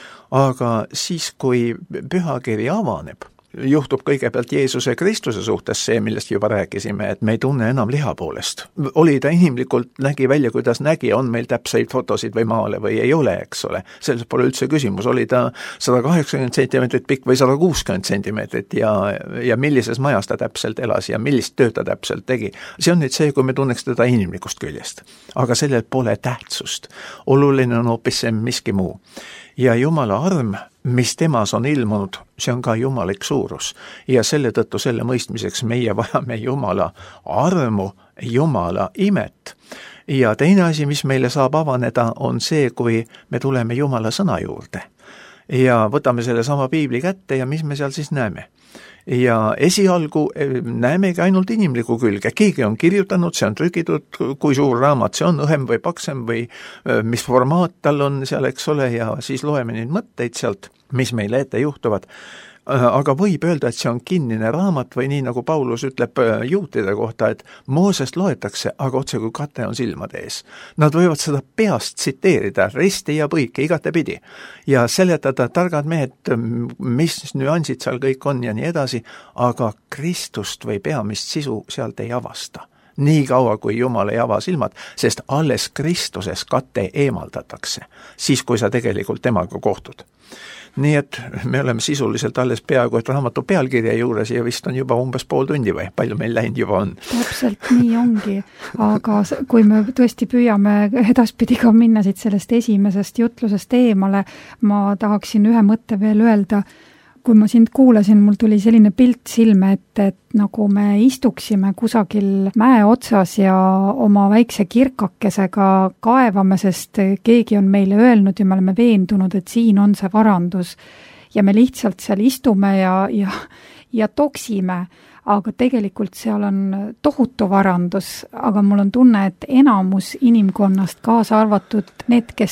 aga siis, kui pühakiri avaneb, juhtub kõigepealt Jeesuse Kristuse suhtes see, millest juba rääkisime, et me ei tunne enam liha poolest. Oli ta inimlikult, nägi välja, kuidas nägi, on meil täpseid fotosid või maale või ei ole, eks ole. Selles pole üldse küsimus, oli ta sada kaheksakümmend sentimeetrit pikk või sada kuuskümmend sentimeetrit ja, ja millises majas ta täpselt elas ja millist tööd ta täpselt tegi. See on nüüd see, kui me tunneks teda inimlikust küljest. Aga sellel pole tähtsust. Oluline on hoopis see miski muu. Ja Jumala arm, mis temas on ilmunud, see on ka jumalik suurus. Ja selle tõttu selle mõistmiseks meie vajame Jumala armu, Jumala imet. Ja teine asi, mis meile saab avaneda, on see, kui me tuleme Jumala sõna juurde. Ja võtame selle sama piibli kätte ja mis me seal siis näeme. Ja esialgu näemegi ainult inimliku külge. Keegi on kirjutanud, see on trükitud, kui suur raamat see on, õhem või paksem või mis formaat tal on seal, eks ole, ja siis loeme neid mõtteid sealt, mis meile ette juhtuvad. Aga võib öelda, et see on kinnine raamat või nii nagu Paulus ütleb juutide kohta, et Moosest loetakse, aga otse kui kate on silmade ees. Nad võivad seda peast tsiteerida, risti ja põike, igatepidi. Ja seletada targad mehed, mis nüansid seal kõik on ja nii edasi, aga Kristust või peamist sisu sealt ei avasta. Nii kaua, kui Jumal ei ava silmad, sest alles Kristuses kate eemaldatakse, siis kui sa tegelikult temaga kohtud. Nii et me oleme sisuliselt alles peaaegu, et raamatu pealkirja juures ja vist on juba umbes pool tundi või palju meil läinud juba on. Täpselt nii ongi, aga kui me tõesti püüame edaspidi ka minna siit sellest esimesest jutlusest eemale, ma tahaksin ühe mõtte veel öelda. Kui ma sind kuulasin, mul tuli selline pilt silme, et, et nagu me istuksime kusagil mäe otsas ja oma väikse kirkakesega kaevame, sest keegi on meile öelnud ja me oleme veendunud, et siin on see varandus. Ja me lihtsalt seal istume ja, ja, ja toksime, aga tegelikult seal on tohutu varandus, aga mul on tunne, et enamus inimkonnast kaasa arvatud need, kes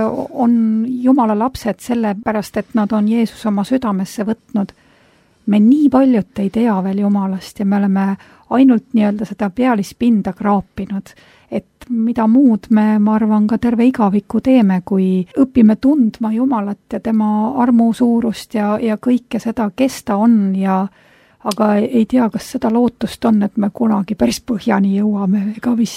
on Jumala lapsed sellepärast, et nad on Jeesus oma südamesse võtnud. Me nii paljut ei tea veel Jumalast ja me oleme ainult nii-öelda seda pealispinda kraapinud, et mida muud me, ma arvan, ka terve igaviku teeme, kui õpime tundma Jumalat ja tema armu suurust ja, ja kõike seda, kes ta on ja aga ei tea, kas seda lootust on, et me kunagi päris põhjani jõuame, ega vist.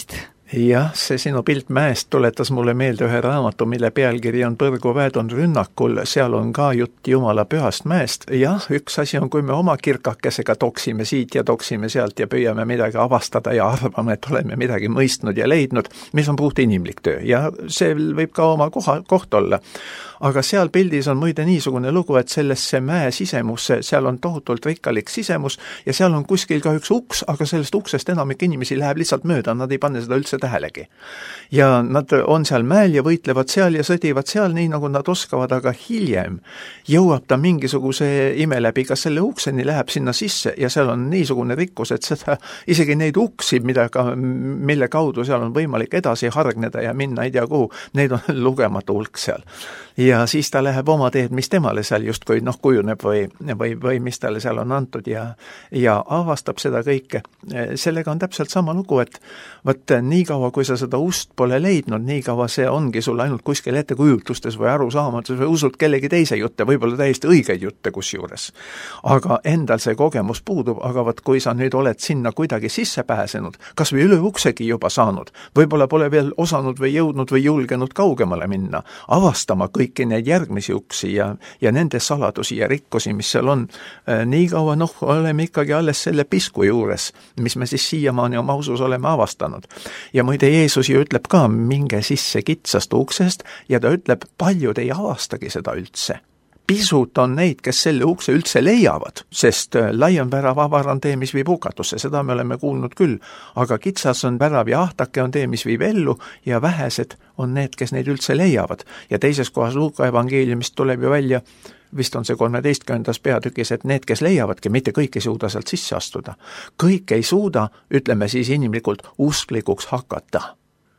jah, see sinu pilt mäest tuletas mulle meelde ühe raamatu, mille pealkiri on Põrguväed on rünnakul, seal on ka jutt Jumala pühast mäest. jah, üks asi on, kui me oma kirkakesega toksime siit ja toksime sealt ja püüame midagi avastada ja arvame, et oleme midagi mõistnud ja leidnud, mis on puht inimlik töö ja see võib ka oma koha, koht olla. Aga seal pildis on muide niisugune lugu, et sellesse mäe sisemusse, seal on tohutult rikkalik sisemus ja seal on kuskil ka üks uks, aga sellest uksest enamik inimesi läheb lihtsalt mööda, nad ei pane seda üldse tähelegi. Ja nad on seal mäel ja võitlevad seal ja sõdivad seal nii, nagu nad oskavad, aga hiljem jõuab ta mingisuguse ime läbi, kas selle ukseni läheb sinna sisse ja seal on niisugune rikkus, et seda, isegi neid uksi, mida ka, mille kaudu seal on võimalik edasi hargneda ja minna ei tea kuhu, neid on lugematu hulk seal. Ja siis ta läheb oma teed, mis temale seal justkui noh, kujuneb või, või, või mis talle seal on antud ja, ja avastab seda kõike. Sellega on täpselt sama lugu, et võt nii kaua, kui sa seda ust pole leidnud, nii kaua see ongi sul ainult kuskil ettekujutustes või arusaamatus või usud kellegi teise jutte, võib-olla täiesti õigeid jutte kusjuures. Aga endal see kogemus puudub, aga võt kui sa nüüd oled sinna kuidagi sisse pääsenud, kas või üle uksegi juba saanud, võib-olla pole veel osanud või jõudnud või julgenud kaugemale minna, avastama kõiki neid järgmisi uksi ja, ja nende saladusi ja rikkusi, mis seal on, nii kaua noh, oleme ikkagi alles selle pisku juures, mis me siis siiamaani oma usus oleme avastanud. Ja muide Jeesus ju ütleb ka, minge sisse kitsast uksest ja ta ütleb, paljud ei avastagi seda üldse. Pisut on neid, kes selle ukse üldse leiavad, sest laiem värav avar on tee, mis viib hukatusse, seda me oleme kuulnud küll, aga kitsas on värav ja ahtake on tee, mis viib ellu ja vähesed on need, kes neid üldse leiavad. Ja teises kohas Luuka evangeeliumist tuleb ju välja, vist on see kolmeteistkümnendas peatükis, et need, kes leiavadki, mitte kõik ei suuda sealt sisse astuda. Kõik ei suuda, ütleme siis inimlikult, usklikuks hakata.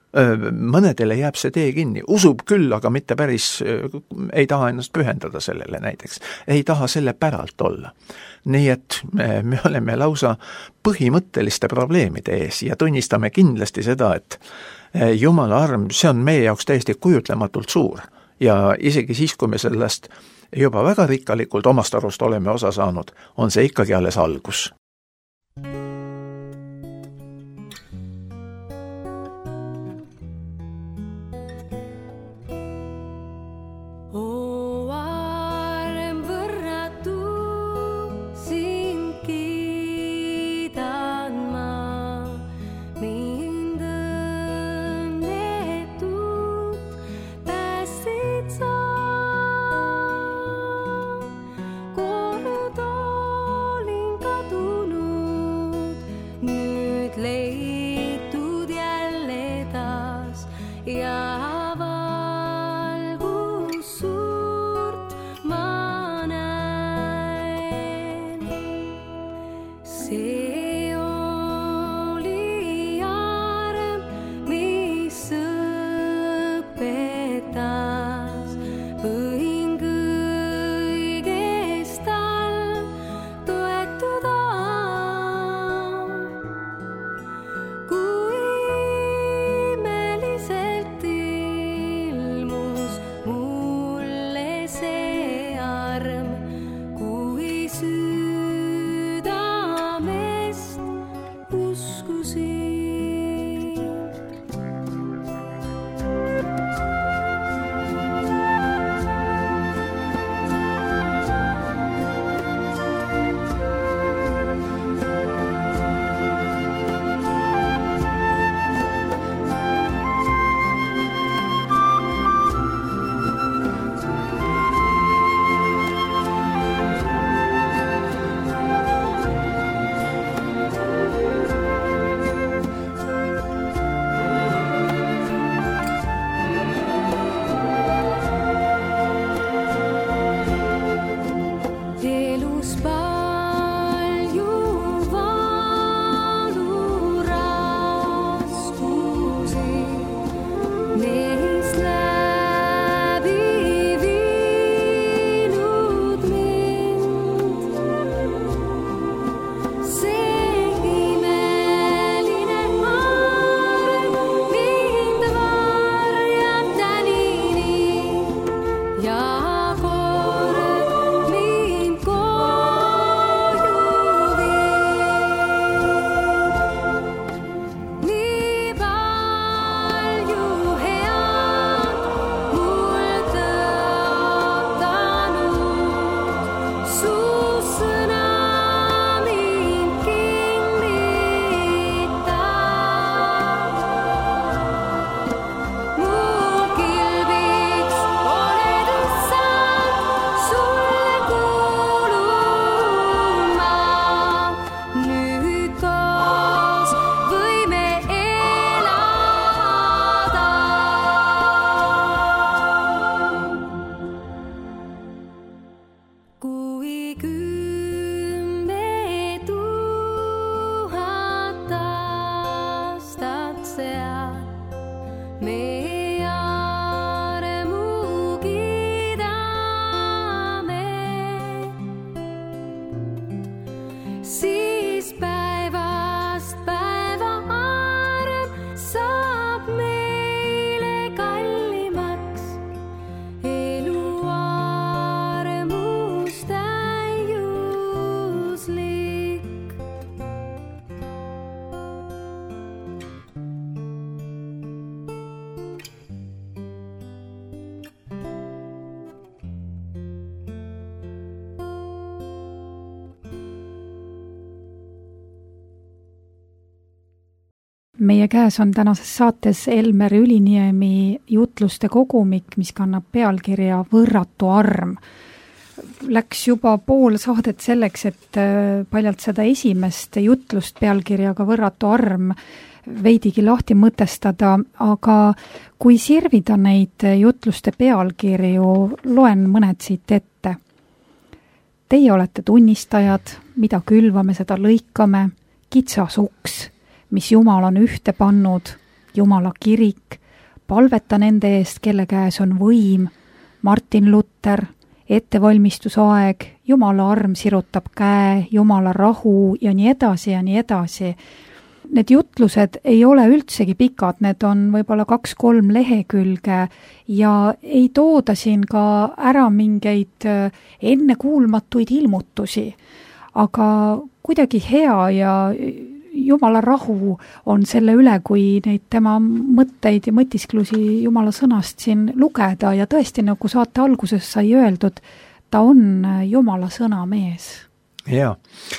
Mõnedele jääb see tee kinni, usub küll, aga mitte päris, ei taha ennast pühendada sellele näiteks, ei taha selle päralt olla. Nii et me, me oleme lausa põhimõtteliste probleemide ees ja tunnistame kindlasti seda, et Jumala arm, see on meie jaoks täiesti kujutlematult suur ja isegi siis, kui me sellest juba väga rikkalikult omast arust oleme osa saanud, on see ikkagi alles algus. meie käes on tänases saates Elmer Üliniemi jutluste kogumik, mis kannab pealkirja Võrratu arm. Läks juba pool saadet selleks, et paljalt seda esimest jutlust pealkirjaga Võrratu arm veidigi lahti mõtestada, aga kui sirvida neid jutluste pealkirju, loen mõned siit ette. Teie olete tunnistajad, mida külvame, seda lõikame, kitsas uks, mis Jumal on ühte pannud, Jumala kirik, palveta nende eest, kelle käes on võim, Martin Luther, ettevalmistusaeg, Jumala arm sirutab käe, Jumala rahu ja nii edasi ja nii edasi. Need jutlused ei ole üldsegi pikad, need on võib-olla kaks-kolm lehekülge ja ei tooda siin ka ära mingeid ennekuulmatuid ilmutusi, aga kuidagi hea ja Jumala rahu on selle üle, kui neid tema mõtteid ja mõtisklusi Jumala sõnast siin lugeda ja tõesti, nagu saate alguses sai öeldud, ta on Jumala sõna mees. Jaa.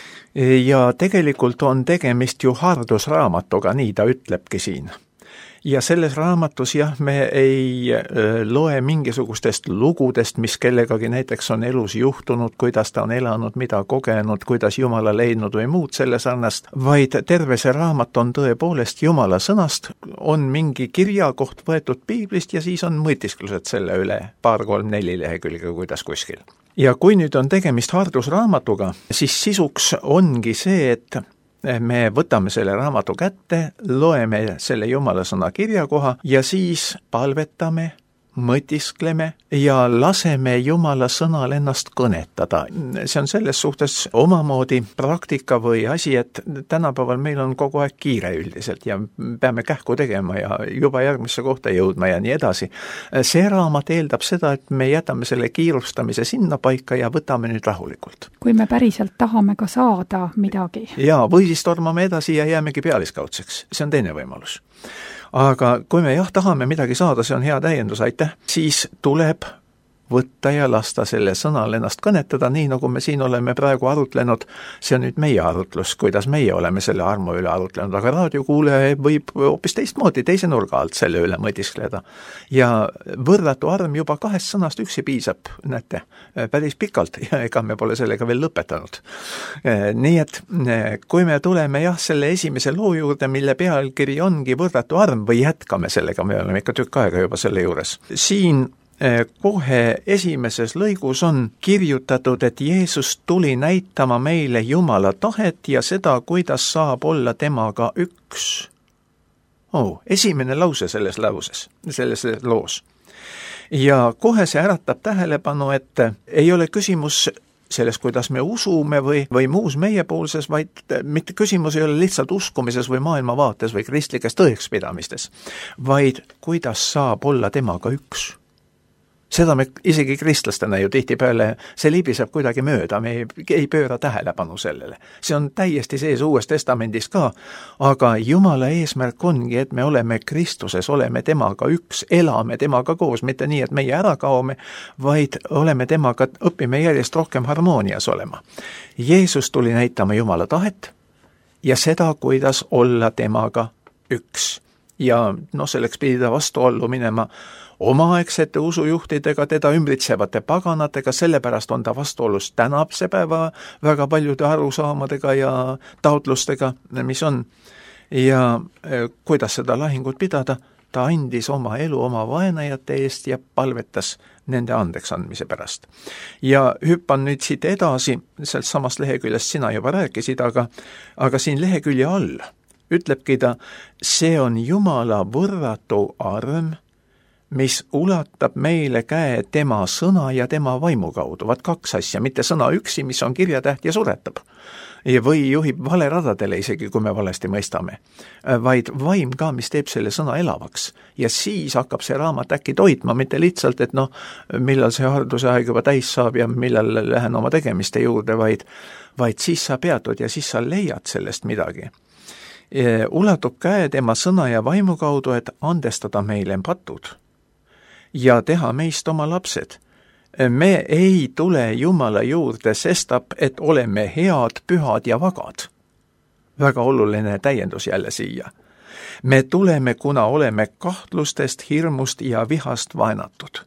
Ja tegelikult on tegemist ju hardusraamatuga, nii ta ütlebki siin. Ja selles raamatus jah, me ei loe mingisugustest lugudest, mis kellegagi näiteks on elus juhtunud, kuidas ta on elanud, mida kogenud, kuidas Jumala leidnud või muud selle sarnast, vaid terve see raamat on tõepoolest Jumala sõnast, on mingi kirjakoht võetud piiblist ja siis on mõtisklused selle üle, paar, kolm, neli lehekülge, kuidas kuskil. Ja kui nüüd on tegemist hardusraamatuga, siis sisuks ongi see, et me võtame selle raamatu kätte, loeme selle Jumala sõna kirjakoha ja siis palvetame, mõtiskleme ja laseme Jumala sõnal ennast kõnetada. See on selles suhtes omamoodi praktika või asi, et tänapäeval meil on kogu aeg kiire üldiselt ja peame kähku tegema ja juba järgmisse kohta jõudma ja nii edasi. See raamat eeldab seda, et me jätame selle kiirustamise sinna paika ja võtame nüüd rahulikult. Kui me päriselt tahame ka saada midagi. Jaa, või siis tormame edasi ja jäämegi pealiskaudseks. See on teine võimalus. Aga kui me jah tahame midagi saada, see on hea täiendus, aitäh, siis tuleb võtta ja lasta selle sõnal ennast kõnetada, nii nagu me siin oleme praegu arutlenud, see on nüüd meie arutlus, kuidas meie oleme selle armu üle arutlenud, aga raadiokuulaja võib hoopis teistmoodi, teise nurga alt selle üle mõtiskleda. Ja võrratu arm juba kahest sõnast üksi piisab, näete, päris pikalt ja ega me pole sellega veel lõpetanud. Nii et kui me tuleme jah selle esimese loo juurde, mille pealkiri ongi võrratu arm või jätkame sellega, me oleme ikka tükk aega juba selle juures. Siin kohe esimeses lõigus on kirjutatud, et Jeesus tuli näitama meile Jumala tahet ja seda, kuidas saab olla temaga üks. Oh, esimene lause selles lauses, selles loos. Ja kohe see äratab tähelepanu, et ei ole küsimus selles, kuidas me usume või, või muus meiepoolses, vaid mitte küsimus ei ole lihtsalt uskumises või maailmavaates või kristlikes tõekspidamistes, vaid kuidas saab olla temaga üks. Seda me isegi kristlastena ju tihtipeale, see libiseb kuidagi mööda, me ei, ei pööra tähelepanu sellele. See on täiesti sees Uues Testamendis ka, aga Jumala eesmärk ongi, et me oleme Kristuses, oleme temaga üks, elame temaga koos, mitte nii, et meie ära kaome, vaid oleme temaga, õpime järjest rohkem harmoonias olema. Jeesus tuli näitama Jumala tahet ja seda, kuidas olla temaga üks. Ja no selleks pidi ta vastuollu minema omaaegsete usujuhtidega, teda ümbritsevate paganatega, sellepärast on ta vastuolus tänapse päeva väga paljude arusaamadega ja taotlustega, mis on. Ja kuidas seda lahingut pidada, ta andis oma elu oma vaenajate eest ja palvetas nende andeks andmise pärast. Ja hüppan nüüd siit edasi, sealt samast leheküljest sina juba rääkisid, aga, aga siin lehekülje all ütlebki ta, see on Jumala võrratu arm, mis ulatab meile käe tema sõna ja tema vaimu kaudu. Vaat kaks asja, mitte sõna üksi, mis on kirjatäht ja suretab. Või juhib vale radadele isegi, kui me valesti mõistame. Vaid vaim ka, mis teeb selle sõna elavaks. Ja siis hakkab see raamat äkki toitma, mitte lihtsalt, et noh, millal see harduse aeg juba täis saab ja millal lähen oma tegemiste juurde, vaid, vaid siis sa peatud ja siis sa leiad sellest midagi. Ulatub käe tema sõna ja vaimu kaudu, et andestada meile patud ja teha meist oma lapsed. Me ei tule Jumala juurde, sestap, et oleme head, pühad ja vagad. Väga oluline täiendus jälle siia. me tuleme, kuna oleme kahtlustest, hirmust ja vihast vaenatud.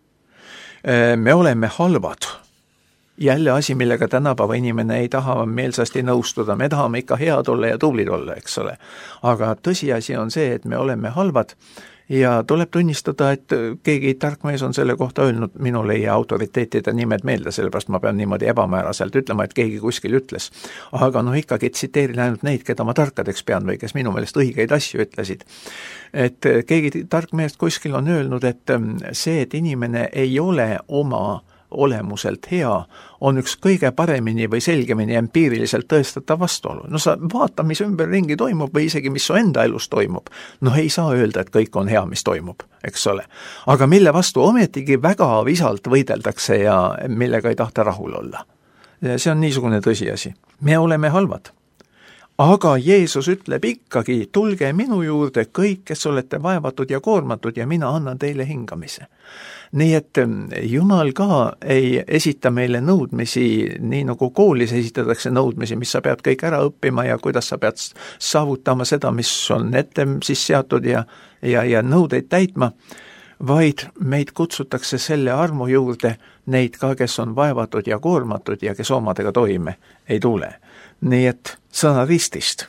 Me oleme halvad. Jälle asi, millega tänapäeva inimene ei taha meelsasti nõustuda. Me tahame ikka head olla ja tublid olla, eks ole. Aga tõsiasi on see, et me oleme halvad ja tuleb tunnistada, et keegi tarkmees on selle kohta öelnud, minul ei jää autoriteetide nimed meelde, sellepärast ma pean niimoodi ebamääraselt ütlema, et keegi kuskil ütles. Aga noh, ikkagi tsiteerin ainult neid, keda ma tarkadeks pean või kes minu meelest õigeid asju ütlesid. Et keegi tarkmeest kuskil on öelnud, et see, et inimene ei ole oma olemuselt hea, on üks kõige paremini või selgemini empiiriliselt tõestatav vastuolu. No sa vaata, mis ümberringi toimub või isegi mis su enda elus toimub. No ei saa öelda, et kõik on hea, mis toimub, eks ole. Aga mille vastu ometigi väga visalt võideldakse ja millega ei tahta rahul olla. See on niisugune tõsiasi. Me oleme halvad. Aga Jeesus ütleb ikkagi, tulge minu juurde kõik, kes olete vaevatud ja koormatud ja mina annan teile hingamise. Nii et Jumal ka ei esita meile nõudmisi, nii nagu koolis esitatakse nõudmisi, mis sa pead kõik ära õppima ja kuidas sa pead saavutama seda, mis on ette siis seatud ja, ja, ja nõudeid täitma, vaid meid kutsutakse selle armu juurde neid ka, kes on vaevatud ja koormatud ja kes omadega toime ei tule. Nii et sõna ristist,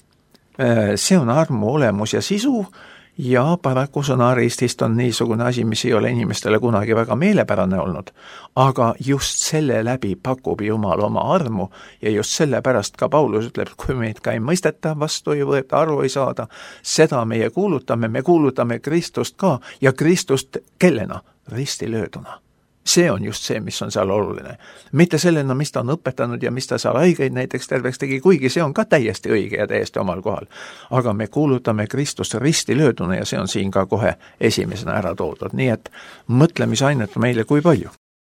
see on armu olemus ja sisu ja paraku sõna ristist on niisugune asi, mis ei ole inimestele kunagi väga meelepärane olnud, aga just selle läbi pakub Jumal oma armu ja just sellepärast ka Paulus ütleb, kui meid ka ei mõisteta, vastu ei võeta, aru ei saada, seda meie kuulutame, me kuulutame Kristust ka ja Kristust kellena? Ristilööduna. See on just see, mis on seal oluline. Mitte sellena, mis ta on õpetanud ja mis ta seal haigeid näiteks terveks tegi, kuigi see on ka täiesti õige ja täiesti omal kohal. Aga me kuulutame Kristust ristilööduna ja see on siin ka kohe esimesena ära toodud. Nii et mõtlemisainet meile kui palju.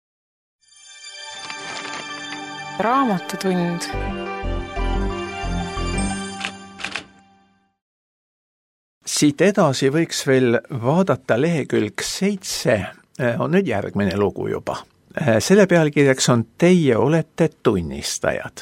Raamatutund. Siit edasi võiks veel vaadata lehekülg seitse, on nüüd järgmine lugu juba. Selle pealkirjaks on Teie olete tunnistajad.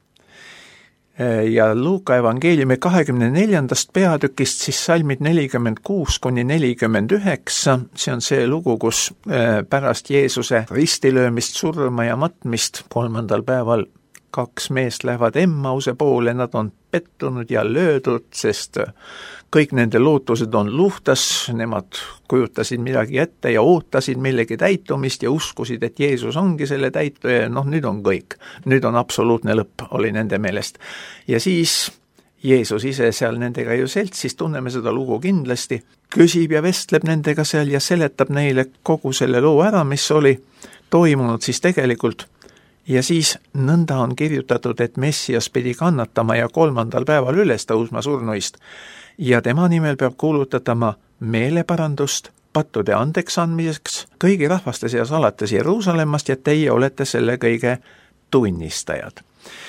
Ja Luuka evangeeliumi kahekümne neljandast peatükist siis salmid nelikümmend kuus kuni nelikümmend üheksa, see on see lugu, kus pärast Jeesuse ristilöömist, surma ja matmist kolmandal päeval kaks meest lähevad Emmause poole, nad on pettunud ja löödud, sest kõik nende lootused on luhtas, nemad kujutasid midagi ette ja ootasid millegi täitumist ja uskusid, et Jeesus ongi selle täituja ja noh, nüüd on kõik. Nüüd on absoluutne lõpp, oli nende meelest. Ja siis Jeesus ise seal nendega ju seltsis, tunneme seda lugu kindlasti, küsib ja vestleb nendega seal ja seletab neile kogu selle loo ära, mis oli toimunud siis tegelikult. Ja siis nõnda on kirjutatud, et Messias pidi kannatama ja kolmandal päeval üles tõusma surnuist. Ja tema nimel peab kuulutatama meeleparandust, pattude andeks andmiseks, kõigi rahvaste seas alates Jeruusalemmast ja teie olete selle kõige tunnistajad.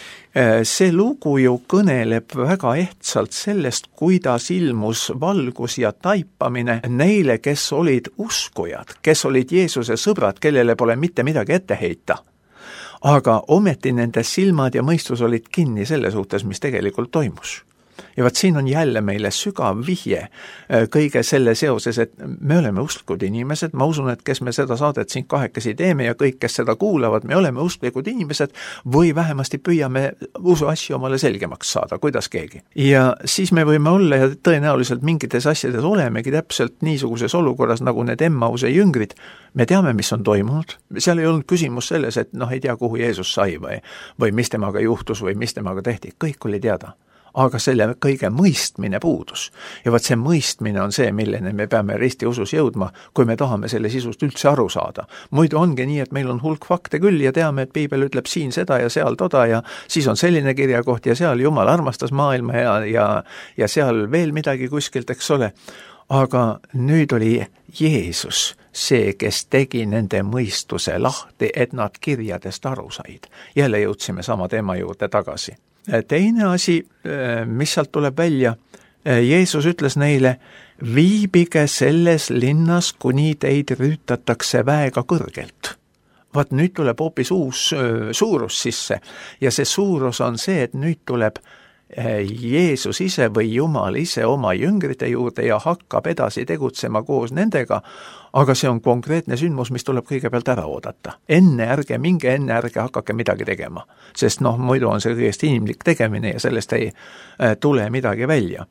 See lugu ju kõneleb väga ehtsalt sellest, kuidas ilmus valgus ja taipamine neile, kes olid uskujad, kes olid Jeesuse sõbrad, kellele pole mitte midagi ette heita. Aga ometi nende silmad ja mõistus olid kinni selle suhtes, mis tegelikult toimus. Ja vaat siin on jälle meile sügav vihje kõige selle seoses, et me oleme usklikud inimesed, ma usun, et kes me seda saadet siin kahekesi teeme ja kõik, kes seda kuulavad, me oleme usklikud inimesed või vähemasti püüame usu asju omale selgemaks saada, kuidas keegi. Ja siis me võime olla ja tõenäoliselt mingites asjades olemegi täpselt niisuguses olukorras, nagu need Emmause jüngrid. Me teame, mis on toimunud. Seal ei olnud küsimus selles, et noh, ei tea, kuhu Jeesus sai või, või mis temaga juhtus või mis temaga tehti. Kõik oli teada. Aga selle kõige mõistmine puudus. Ja vaat see mõistmine on see, milleni me peame risti usus jõudma, kui me tahame selle sisust üldse aru saada. Muidu ongi nii, et meil on hulk fakte küll ja teame, et Piibel ütleb siin seda ja seal toda ja siis on selline kirjakoht ja seal Jumal armastas maailma ja, ja, ja seal veel midagi kuskilt, eks ole. Aga nüüd oli Jeesus see, kes tegi nende mõistuse lahti, et nad kirjadest aru said. Jälle jõudsime sama teema juurde tagasi. Teine asi, mis sealt tuleb välja, Jeesus ütles neile, viibige selles linnas, kuni teid rüütatakse väega kõrgelt. Vaat nüüd tuleb hoopis uus suurus sisse ja see suurus on see, et nüüd tuleb Jeesus ise või Jumal ise oma jüngrite juurde ja hakkab edasi tegutsema koos nendega, aga see on konkreetne sündmus, mis tuleb kõigepealt ära oodata. Enne ärge minge, enne ärge hakake midagi tegema, sest noh, muidu on see kõigest inimlik tegemine ja sellest ei tule midagi välja.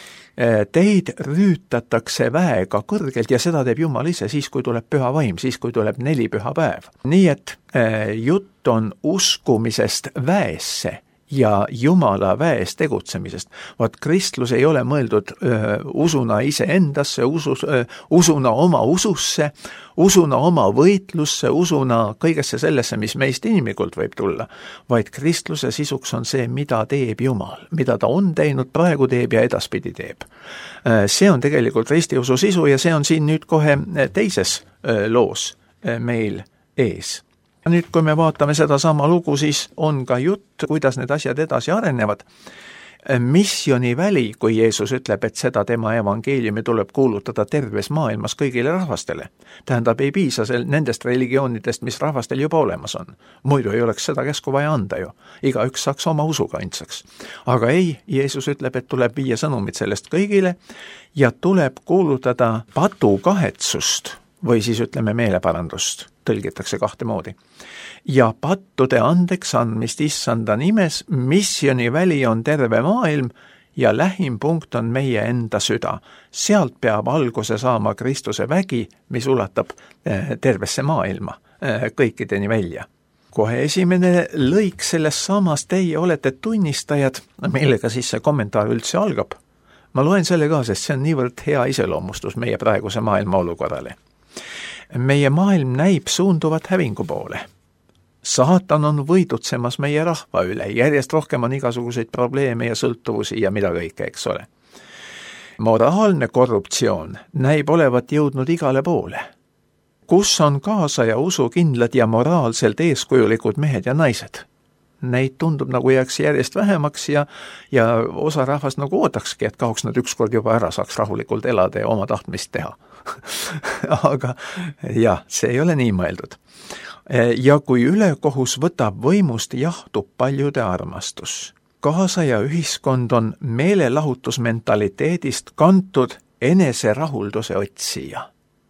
Teid rüütatakse väega kõrgelt ja seda teeb Jumal ise siis, kui tuleb püha vaim, siis kui tuleb neli püha päev. Nii et jutt on uskumisest väesse ja Jumala väes tegutsemisest. Vaat kristlus ei ole mõeldud öö, usuna ise endasse, usus, öö, usuna oma ususse, usuna oma võitlusse, usuna kõigesse sellesse, mis meist inimlikult võib tulla, vaid kristluse sisuks on see, mida teeb Jumal, mida ta on teinud, praegu teeb ja edaspidi teeb. See on tegelikult ristiusu sisu ja see on siin nüüd kohe teises loos meil ees. Nüüd, kui me vaatame seda sama lugu, siis on ka jutt, kuidas need asjad edasi arenevad. Missioniväli, kui Jeesus ütleb, et seda tema evangeeliumi tuleb kuulutada terves maailmas kõigile rahvastele. Tähendab, ei piisa sel, nendest religioonidest, mis rahvastel juba olemas on. Muidu ei oleks seda käsku vaja anda ju. Igaüks saaks oma usuga aintsaks. Aga ei, Jeesus ütleb, et tuleb viia sõnumid sellest kõigile ja tuleb kuulutada patukahetsust või siis ütleme meeleparandust, tõlgitakse kahte moodi. Ja pattude andeks andmist issanda nimes, missioniväli on terve maailm ja lähim punkt on meie enda süda. Sealt peab alguse saama Kristuse vägi, mis ulatab tervesse maailma kõikideni välja. Kohe esimene lõik sellest samast, teie olete tunnistajad, millega siis see kommentaar üldse algab. Ma loen selle ka, sest see on niivõrd hea iseloomustus meie praeguse maailma olukorrale. Meie maailm näib suunduvat hävingu poole. Saatan on võidutsemas meie rahva üle, järjest rohkem on igasuguseid probleeme ja sõltuvusi ja mida kõike, eks ole. Moraalne korruptsioon näib olevat jõudnud igale poole. Kus on kaasa ja usukindlad ja moraalselt eeskujulikud mehed ja naised? Neid tundub nagu jääks järjest vähemaks ja, ja osa rahvast nagu ootakski, et kaoks nad ükskord juba ära, saaks rahulikult elada ja oma tahtmist teha. Aga jah, see ei ole nii mõeldud. Ja kui ülekohus võtab võimust, jahtub paljude armastus. Kaasaja ühiskond on meelelahutusmentaliteedist kantud eneserahulduse otsija.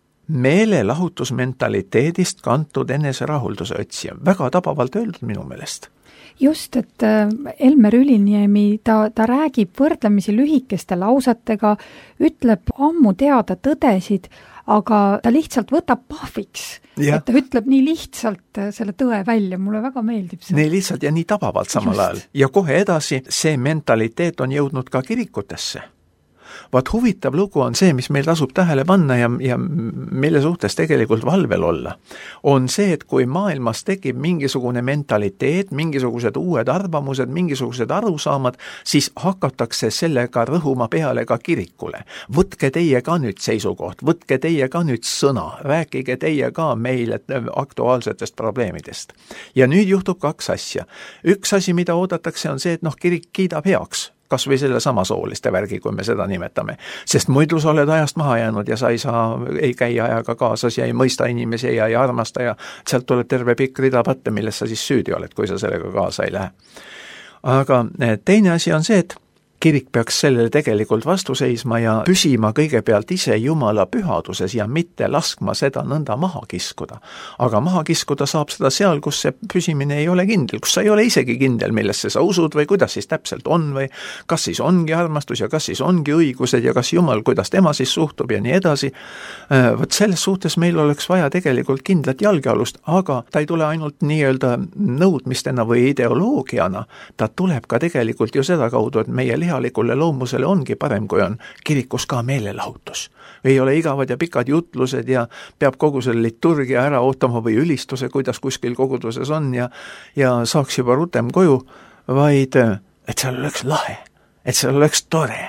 Meelelahutusmentaliteedist kantud eneserahulduse otsija. Väga tabavalt öeldud minu meelest. Just, et Elmer Üliniemi, ta, ta räägib võrdlemisi lühikeste lausetega, ütleb ammu teada tõdesid, aga ta lihtsalt võtab pahviks, ja. Et ta ütleb nii lihtsalt selle tõe välja, mulle väga meeldib see. Nii lihtsalt ja nii tabavalt samal ajal. Ja kohe edasi see mentaliteet on jõudnud ka kirikutesse. Vaat huvitav lugu on see, mis meil tasub tähele panna ja, ja mille suhtes tegelikult valvel olla, on see, et kui maailmas tekib mingisugune mentaliteet, mingisugused uued arvamused, mingisugused arusaamad, siis hakatakse sellega rõhuma peale ka kirikule. Võtke teie ka nüüd seisukoht, võtke teie ka nüüd sõna, rääkige teie ka meile aktuaalsetest probleemidest. Ja nüüd juhtub kaks asja. Üks asi, mida oodatakse, on see, et noh, kirik kiidab heaks. Kas või selle sama sooliste värgi, kui me seda nimetame. Sest muidu sa oled ajast maha jäänud ja sa ei saa, ei käi ajaga kaasas ja ei mõista inimesi ja ei armasta ja sealt tuleb terve pikk rida patte, milles sa siis süüdi oled, kui sa sellega kaasa ei lähe. Aga teine asi on see, et kirik peaks sellele tegelikult vastu seisma ja püsima kõigepealt ise Jumala pühaduses ja mitte laskma seda nõnda maha kiskuda. Aga maha kiskuda saab seda seal, kus see püsimine ei ole kindel, kus sa ei ole isegi kindel, millesse sa usud või kuidas siis täpselt on või kas siis ongi armastus ja kas siis ongi õigused ja kas Jumal, kuidas tema siis suhtub ja nii edasi. Võt selles suhtes meil oleks vaja tegelikult kindlat jalgealust, aga ta ei tule ainult nii-öelda nõudmistena või ideoloogiana, ta tuleb ka tegelikult ju seda kaudu, et meie lihalikule loomusele ongi parem, kui on kirikus ka meelelahutus. Ei ole igavad ja pikad jutlused ja peab kogu selle liturgia ära ootama või ülistuse, kuidas kuskil koguduses on ja, ja saaks juba rutem koju, vaid et seal oleks lahe, et seal oleks tore,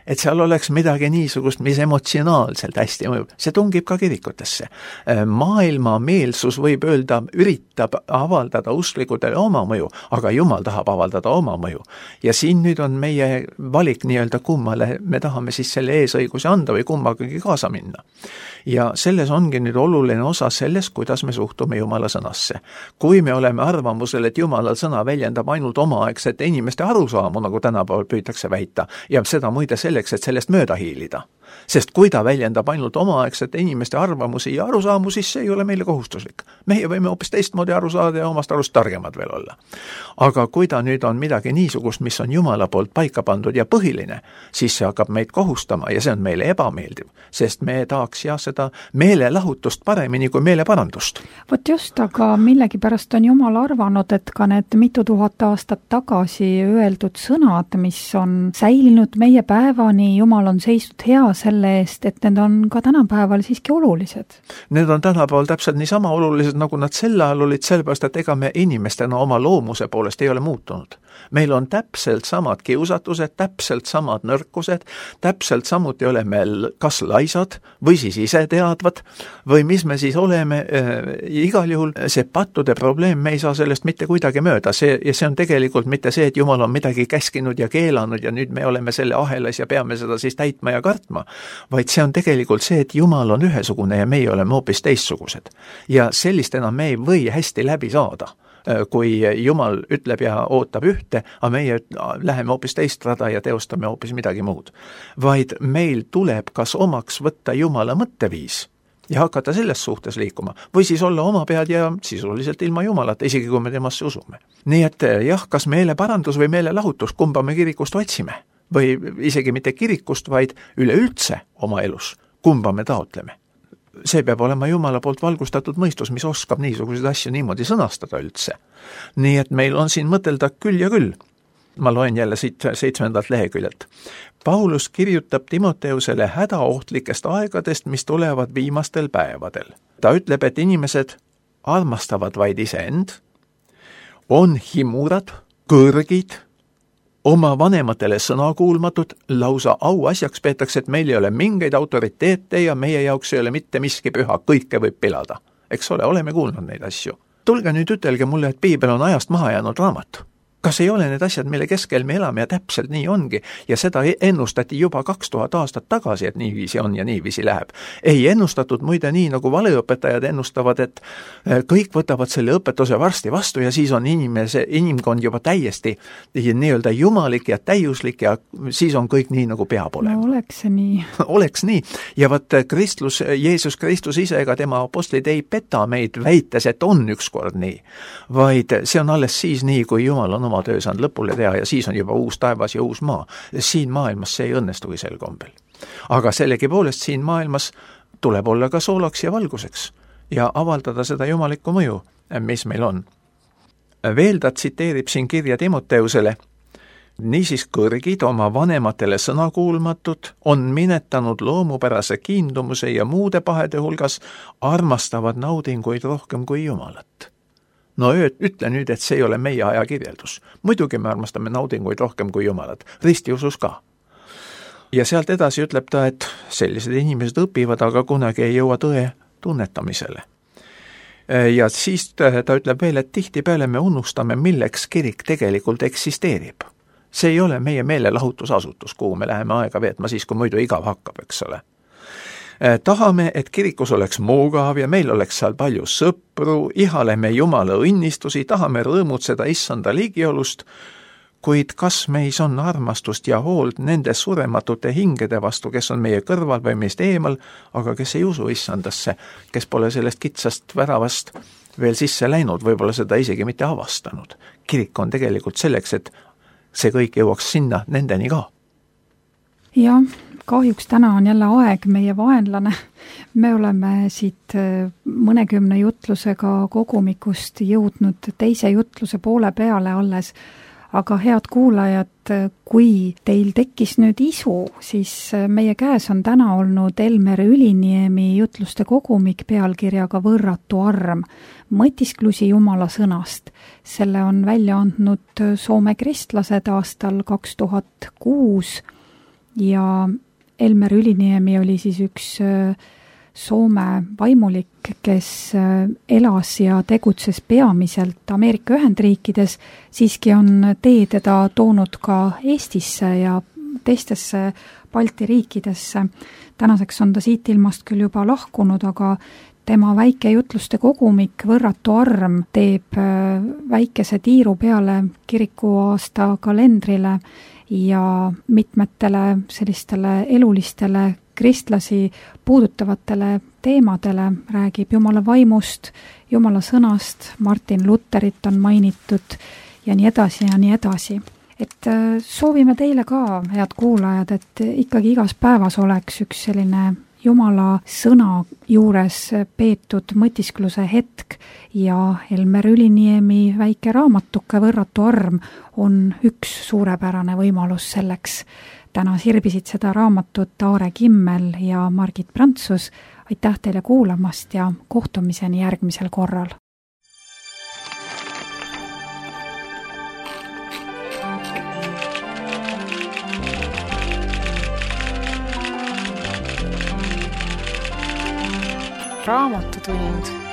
et seal oleks midagi niisugust, mis emotsionaalselt hästi mõjub. See tungib ka kirikutesse. Maailma meelsus võib öelda, üritab avaldada usklikudele oma mõju, aga Jumal tahab avaldada oma mõju. Ja siin nüüd on meie valik nii-öelda kummale, me tahame siis selle eesõiguse anda või kummagagi kaasa minna. Ja selles ongi nüüd oluline osa sellest, kuidas me suhtume Jumala sõnasse. Kui me oleme arvamusel, et Jumala sõna väljendab ainult omaaegsete inimeste arusaamu, nagu tänapäeval püütakse väita, ja seda muide selleks, et sellest mööda hiilida. Sest kui ta väljendab ainult omaaegsete inimeste arvamusi ja arusaamu, siis see ei ole meile kohustuslik. Meie võime hoopis teistmoodi aru saada ja omast arust targemad veel olla. Aga kui ta nüüd on midagi niisugust, mis on Jumala poolt paika pandud ja põhiline, siis see hakkab meid kohustama ja see on meile ebameeldiv, sest me tahaks jah seda meelelahutust paremini kui meeleparandust. Vot just, aga millegipärast on Jumal arvanud, et ka need mitu tuhat aastat tagasi öeldud sõnad, mis on säilinud meie päevani, Jumal on seisnud hea selle eest, et need on ka tänapäeval siiski olulised. Need on tänapäeval täpselt niisama olulised, nagu nad sel ajal olid, sellepärast, et ega me inimestena oma loomuse poolest ei ole muutunud. Meil on täpselt samad kiusatused, täpselt samad nõrkused, täpselt samuti oleme kas laisad või siis ise teadvad või mis me siis oleme. Igal juhul see pattude probleem, me ei saa sellest mitte kuidagi mööda. See, ja see on tegelikult mitte see, et Jumal on midagi käskinud ja keelanud ja nüüd me oleme selle ahelas ja peame seda siis täitma ja kartma, vaid see on tegelikult see, et Jumal on ühesugune ja meie oleme hoopis teistsugused. Ja sellistena me ei või hästi läbi saada. Kui Jumal ütleb ja ootab ühte, aga meie läheme hoopis teist rada ja teostame hoopis midagi muud. Vaid meil tuleb kas omaks võtta Jumala mõtteviis ja hakata selles suhtes liikuma, või siis olla oma pead ja sisuliselt ilma Jumalata, isegi kui me temasse usume. Nii et jah, kas meeleparandus või meelelahutus, kumba me kirikust otsime, või isegi mitte kirikust, vaid üleüldse oma elus, kumba me taotleme. See peab olema Jumala poolt valgustatud mõistus, mis oskab niisuguseid asju niimoodi sõnastada üldse. Nii et meil on siin mõtelda küll ja küll. Ma loen jälle siit seitsmendalt leheküljelt. Paulus kirjutab Timoteusele hädaohtlikest aegadest, mis tulevad viimastel päevadel. Ta ütleb, et inimesed armastavad vaid iseend, on himurad, kõrgid, oma vanematele sõnakuulmatud, lausa auasjaks peetakse, et meil ei ole mingeid autoriteete ja meie jaoks ei ole mitte miski püha, kõike võib pilada. Eks ole, oleme kuulnud neid asju. Tulge nüüd ütelge mulle, et Piibel on ajast maha jäänud raamat. Kas ei ole need asjad, mille keskel me elame ja täpselt nii ongi ja seda ennustati juba kaks tuhat aastat tagasi, et niiviisi on ja niiviisi läheb. Ei ennustatud muide nii, nagu valeõpetajad ennustavad, et kõik võtavad selle õpetuse varsti vastu ja siis on inimese, inimkond juba täiesti nii-öelda jumalik ja täiuslik ja siis on kõik nii, nagu peab olema. No oleks see nii. Oleks nii. Ja võt Kristus, Jeesus Kristus ise ega tema apostlid ei peta meid väites, et on ükskord nii, vaid see on alles siis nii, kui Jumal on oma töö saanud lõpule teha ja siis on juba uus taevas ja uus maa. Siin maailmas see ei õnnestugi sel kombel. Aga sellegipoolest siin maailmas tuleb olla ka soolaks ja valguseks ja avaldada seda jumalikku mõju, mis meil on. Veel ta tsiteerib siin kirja Timoteusele. Niisiis kõrgid oma vanematele sõnakuulmatud on minetanud loomupärase kiindumuse ja muude pahede hulgas armastavad naudinguid rohkem kui Jumalat. No ütle nüüd, et see ei ole meie aja kirjeldus. Muidugi me armastame naudinguid rohkem kui Jumalat, ristiusus ka. Ja sealt edasi ütleb ta, et sellised inimesed õpivad, aga kunagi ei jõua tõe tunnetamisele. Ja siis ta ütleb veel, et tihtipeale me unustame, milleks kirik tegelikult eksisteerib. See ei ole meie meelelahutusasutus, kuhu me läheme aega veetma siis, kui muidu igav hakkab, eks ole. Tahame, et kirikus oleks mugav ja meil oleks seal palju sõpru, ihaleme Jumala õnnistusi, tahame rõõmutseda issanda ligiolust, kuid kas meis on armastust ja hoolt nende surematute hingede vastu, kes on meie kõrval või meist eemal, aga kes ei usu issandasse, kes pole sellest kitsast väravast veel sisse läinud, võib-olla seda isegi mitte avastanud. Kirik on tegelikult selleks, et see kõik jõuaks sinna nendeni ka. Jah, kahjuks täna on jälle aeg meie vaenlane. Me oleme siit mõnekümne jutlusega kogumikust jõudnud teise jutluse poole peale alles, aga head kuulajad, kui teil tekkis nüüd isu, siis meie käes on täna olnud Elmer Üliniemi jutluste kogumik pealkirjaga Võrratu arm, mõtisklusi Jumala sõnast. Selle on välja andnud Soome kristlased aastal kaks tuhat kuus ja Elmer Yliniemi oli siis üks Soome vaimulik, kes elas ja tegutses peamiselt Ameerika Ühendriikides, siiski on tee teda toonud ka Eestisse ja teistesse Balti riikidesse. Tänaseks on ta siit ilmast küll juba lahkunud, aga tema väike jutluste kogumik Võrratu arm teeb väikese tiiru peale kirikuaasta kalendrile ja mitmetele sellistele elulistele kristlasi puudutavatele teemadele räägib Jumala vaimust, Jumala sõnast, Martin Luterit on mainitud ja nii edasi ja nii edasi. Et soovime teile ka, head kuulajad, et ikkagi igas päevas oleks üks selline Jumala sõna juures peetud mõtiskluse hetk ja Elmer Üliniemi väike raamatuke Võrratu arm on üks suurepärane võimalus selleks. Täna sirbisid seda raamatut Aare Kimmel ja Margit Prantsus. Aitäh teile kuulamast ja kohtumiseni järgmisel korral. Raamatutund